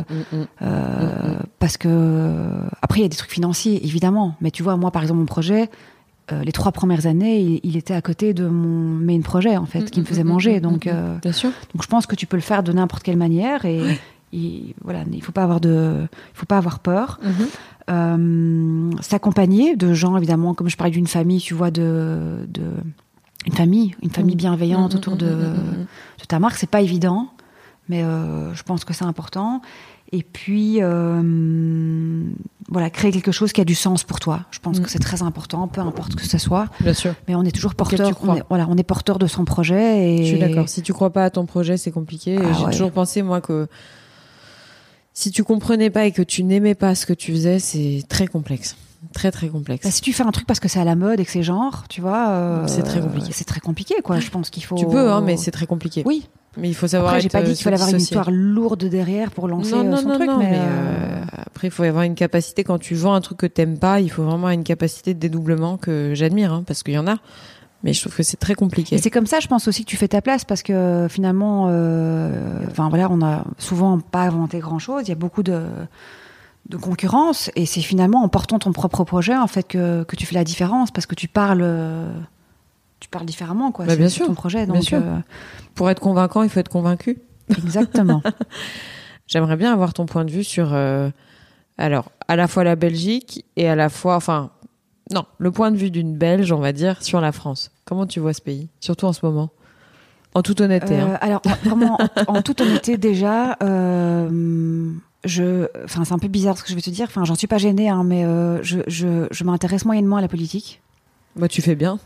parce que après il y a des trucs financiers, évidemment. Mais tu vois, moi, par exemple, mon projet. Les 3 premières années, il était à côté de mon main projet, en fait, qui me faisait manger. Donc, bien sûr. Donc, je pense que tu peux le faire de n'importe quelle manière. Et voilà, il faut pas avoir peur. S'accompagner de gens, évidemment, comme je parlais d'une famille, tu vois, une famille bienveillante autour de ta marque. C'est pas évident, mais je pense que c'est important. Et puis, voilà, créer quelque chose qui a du sens pour toi. Je pense que c'est très important, peu importe ce que ce soit. Bien sûr. Mais on est toujours porteur. On est porteur de son projet. Et... Je suis d'accord. Si tu crois pas à ton projet, c'est compliqué. J'ai toujours pensé, moi, que si tu comprenais pas et que tu n'aimais pas ce que tu faisais, c'est très complexe. Très, très complexe. Bah, si tu fais un truc parce que c'est à la mode et que c'est genre, tu vois... c'est très compliqué. C'est très compliqué, quoi. Je pense qu'il faut... Tu peux, hein, mais c'est très compliqué. Oui. Mais il faut savoir. Après, j'ai pas dit qu'il fallait avoir une histoire lourde derrière pour lancer son truc. Mais après, il faut avoir une capacité, quand tu vends un truc que t'aimes pas, il faut vraiment avoir une capacité de dédoublement que j'admire, hein, parce qu'il y en a. Mais je trouve que c'est très compliqué. Et c'est comme ça, je pense aussi que tu fais ta place, parce que finalement, enfin voilà, on a souvent pas inventé grand chose. Il y a beaucoup de concurrence, et c'est finalement en portant ton propre projet, en fait, que tu fais la différence, parce que tu parles différemment, quoi. Bah, bien sûr. Ton projet, donc. Bien sûr. Pour être convaincant, il faut être convaincu. Exactement. J'aimerais bien avoir ton point de vue sur, alors, à la fois la Belgique et à la fois, enfin, non, le point de vue d'une Belge, on va dire, sur la France. Comment tu vois ce pays, surtout en ce moment, en toute honnêteté. Alors, vraiment, en toute honnêteté, déjà, enfin, c'est un peu bizarre ce que je vais te dire. Enfin, j'en suis pas gênée, hein, mais je m'intéresse moyennement à la politique. Bah, tu fais bien.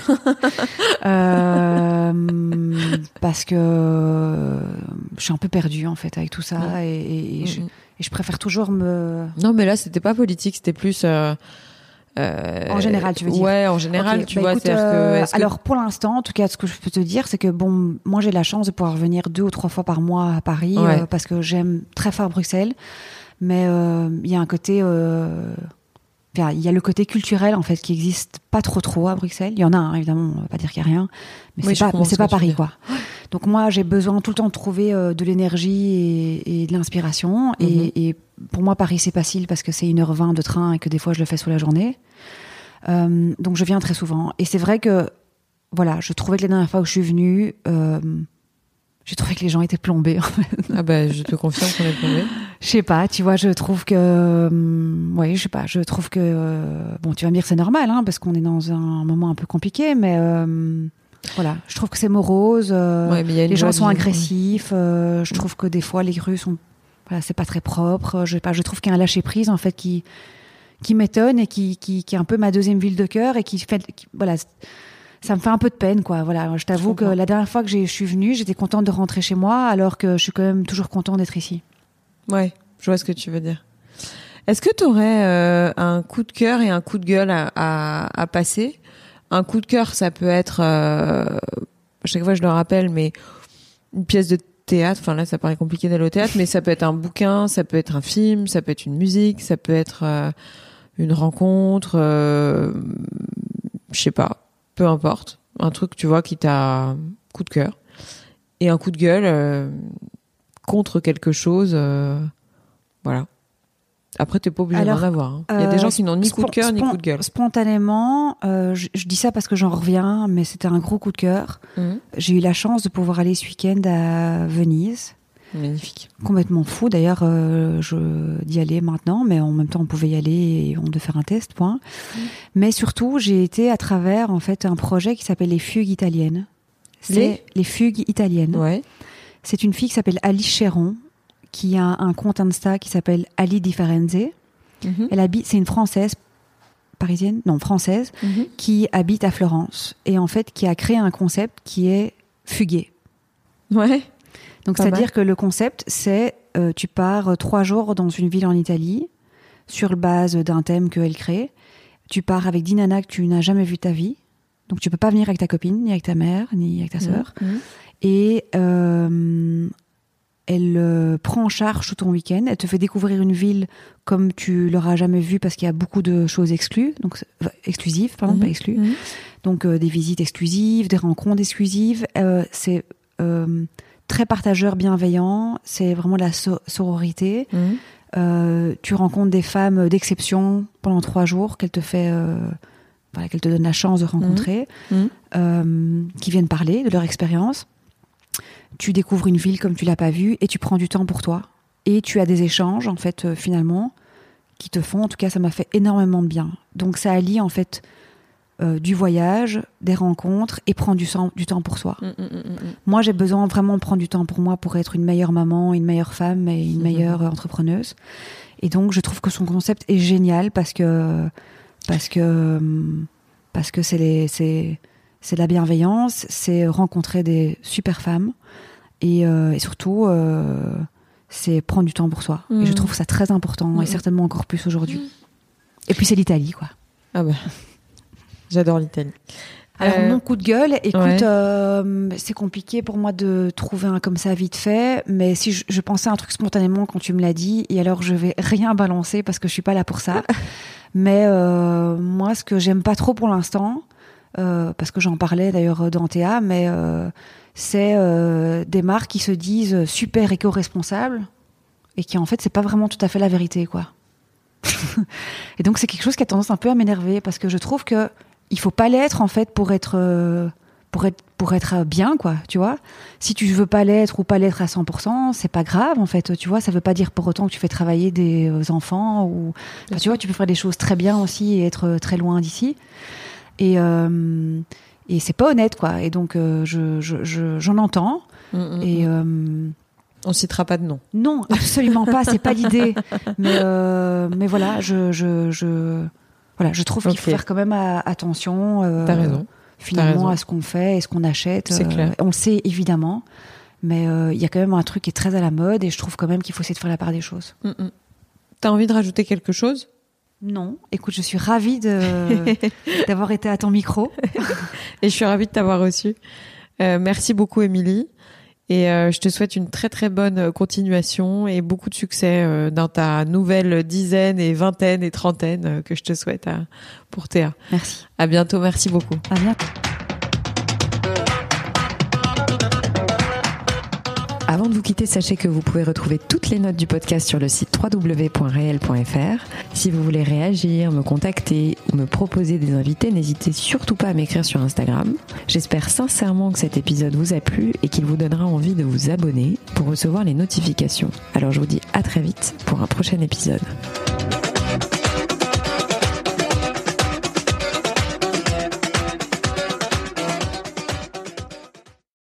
Parce que je suis un peu perdue, en fait, avec tout ça, et je préfère toujours me... Non, mais là, c'était pas politique, c'était plus... en général, tu veux dire? Ouais, en général, tu vois. Écoute, alors, pour l'instant, en tout cas, ce que je peux te dire, c'est que, bon, moi, j'ai la chance de pouvoir venir 2 ou 3 fois par mois à Paris, parce que j'aime très fort Bruxelles. Mais il y a un côté... il y a le côté culturel, en fait, qui existe pas trop à Bruxelles. Il y en a, hein, évidemment, on va pas dire qu'il y a rien. Mais c'est pas Paris, quoi. Donc moi, j'ai besoin tout le temps de trouver de l'énergie et de l'inspiration. Et pour moi, Paris, c'est facile parce que c'est 1h20 de train et que des fois, je le fais sous la journée. Donc je viens très souvent. Et c'est vrai que, voilà, je trouvais que la dernière fois où je suis venue, j'ai trouvé que les gens étaient plombés, en fait. Ah bah, je te confirme qu'on est plombés. Je sais pas, tu vois, je trouve que... je trouve que... bon, tu vas me dire que c'est normal, hein, parce qu'on est dans un moment un peu compliqué, mais... voilà, je trouve que c'est morose, les gens sont agressifs, je trouve que des fois, les rues sont... Voilà, c'est pas très propre, je trouve qu'il y a un lâcher-prise, en fait, qui m'étonne et qui est un peu ma deuxième ville de cœur et voilà... Ça me fait un peu de peine, quoi. Voilà, je t'avoue que la dernière fois que je suis venue, j'étais contente de rentrer chez moi, alors que je suis quand même toujours contente d'être ici. Ouais, je vois ce que tu veux dire. Est-ce que tu aurais un coup de cœur et un coup de gueule à passer ? Un coup de cœur, ça peut être, chaque fois je le rappelle, mais une pièce de théâtre. Enfin là, ça paraît compliqué d'aller au théâtre, mais ça peut être un bouquin, ça peut être un film, ça peut être une musique, ça peut être une rencontre, je sais pas. Peu importe, un truc, tu vois, qui t'a coup de cœur et un coup de gueule contre quelque chose, voilà. Après, t'es pas obligé d'en avoir. Hein. Il y a des gens qui n'ont ni coup de cœur ni coup de gueule. Spontanément, je dis ça parce que j'en reviens, mais c'était un gros coup de cœur. J'ai eu la chance de pouvoir aller ce week-end à Venise. Magnifique. Complètement fou. D'ailleurs, d'y aller maintenant, mais en même temps, on pouvait y aller et on devait faire un test, point. Mais surtout, j'ai été à travers, en fait, un projet qui s'appelle Les Fugues Italiennes. C'est les Fugues Italiennes. Ouais. C'est une fille qui s'appelle Alice Chéron, qui a un compte Insta qui s'appelle Ali Di Firenze. Elle habite, c'est une Française, parisienne, non, française, qui habite à Florence. Et en fait, qui a créé un concept qui est fugué. Ouais. Donc, c'est-à-dire que le concept, c'est tu pars 3 jours dans une ville en Italie sur base d'un thème qu'elle crée. Tu pars avec 10 nanas que tu n'as jamais vu de ta vie. Donc, tu peux pas venir avec ta copine, ni avec ta mère, ni avec ta sœur. Et elle prend en charge tout ton week-end. Elle te fait découvrir une ville comme tu l'auras jamais vue parce qu'il y a beaucoup de choses exclusives. Donc, exclusives, pardon, pas exclues. Donc, des visites exclusives, des rencontres exclusives. C'est... très partageur, bienveillant, c'est vraiment la sororité. Tu rencontres des femmes d'exception pendant 3 jours qu'elle te fait, qu'elle te donne la chance de rencontrer, qui viennent parler de leur expérience. Tu découvres une ville comme tu l'as pas vue et tu prends du temps pour toi. Et tu as des échanges, en fait, finalement, qui te font, en tout cas, ça m'a fait énormément de bien. Donc ça allie, en fait, du voyage, des rencontres et prendre du temps pour soi. Moi, j'ai besoin vraiment de prendre du temps pour moi pour être une meilleure maman, une meilleure femme et une meilleure entrepreneuse. Et donc, je trouve que son concept est génial parce que c'est de la bienveillance, c'est rencontrer des super femmes et surtout c'est prendre du temps pour soi. Et je trouve ça très important et certainement encore plus aujourd'hui. Et puis c'est l'Italie, quoi. Ah bah. J'adore l'Italie. Alors, mon coup de gueule, écoute, c'est compliqué pour moi de trouver un comme ça vite fait, mais si je pensais à un truc spontanément quand tu me l'as dit, et alors je vais rien balancer parce que je suis pas là pour ça. Mais moi, ce que j'aime pas trop pour l'instant, parce que j'en parlais d'ailleurs dans Théa, mais c'est des marques qui se disent super éco-responsables et qui en fait, c'est pas vraiment tout à fait la vérité, quoi. Et donc, c'est quelque chose qui a tendance un peu à m'énerver parce que je trouve que il faut pas l'être en fait pour être bien, quoi, tu vois. Si tu veux pas l'être ou pas l'être à 100%, c'est pas grave en fait, tu vois. Ça veut pas dire pour autant que tu fais travailler des enfants ou tu vois, tu peux faire des choses très bien aussi et être très loin d'ici. Et c'est pas honnête, quoi. Et donc j'en entends et on citera pas de nom. Non, absolument pas. C'est pas l'idée. Mais voilà, voilà, je trouve qu'il faut faire quand même attention. T'as raison. Finalement, à ce qu'on fait et ce qu'on achète. C'est clair. On le sait évidemment, mais il y a quand même un truc qui est très à la mode et je trouve quand même qu'il faut essayer de faire la part des choses. T'as envie de rajouter quelque chose ? Non. Écoute, je suis ravie d'avoir été à ton micro. Et je suis ravie de t'avoir reçu. Merci beaucoup, Émilie. Et je te souhaite une très très bonne continuation et beaucoup de succès dans ta nouvelle dizaine et vingtaine et trentaine que je te souhaite pour Théa. Merci. À bientôt, merci beaucoup. À bientôt. Avant de vous quitter, sachez que vous pouvez retrouver toutes les notes du podcast sur le site www.reel.fr. Si vous voulez réagir, me contacter ou me proposer des invités, n'hésitez surtout pas à m'écrire sur Instagram. J'espère sincèrement que cet épisode vous a plu et qu'il vous donnera envie de vous abonner pour recevoir les notifications. Alors je vous dis à très vite pour un prochain épisode.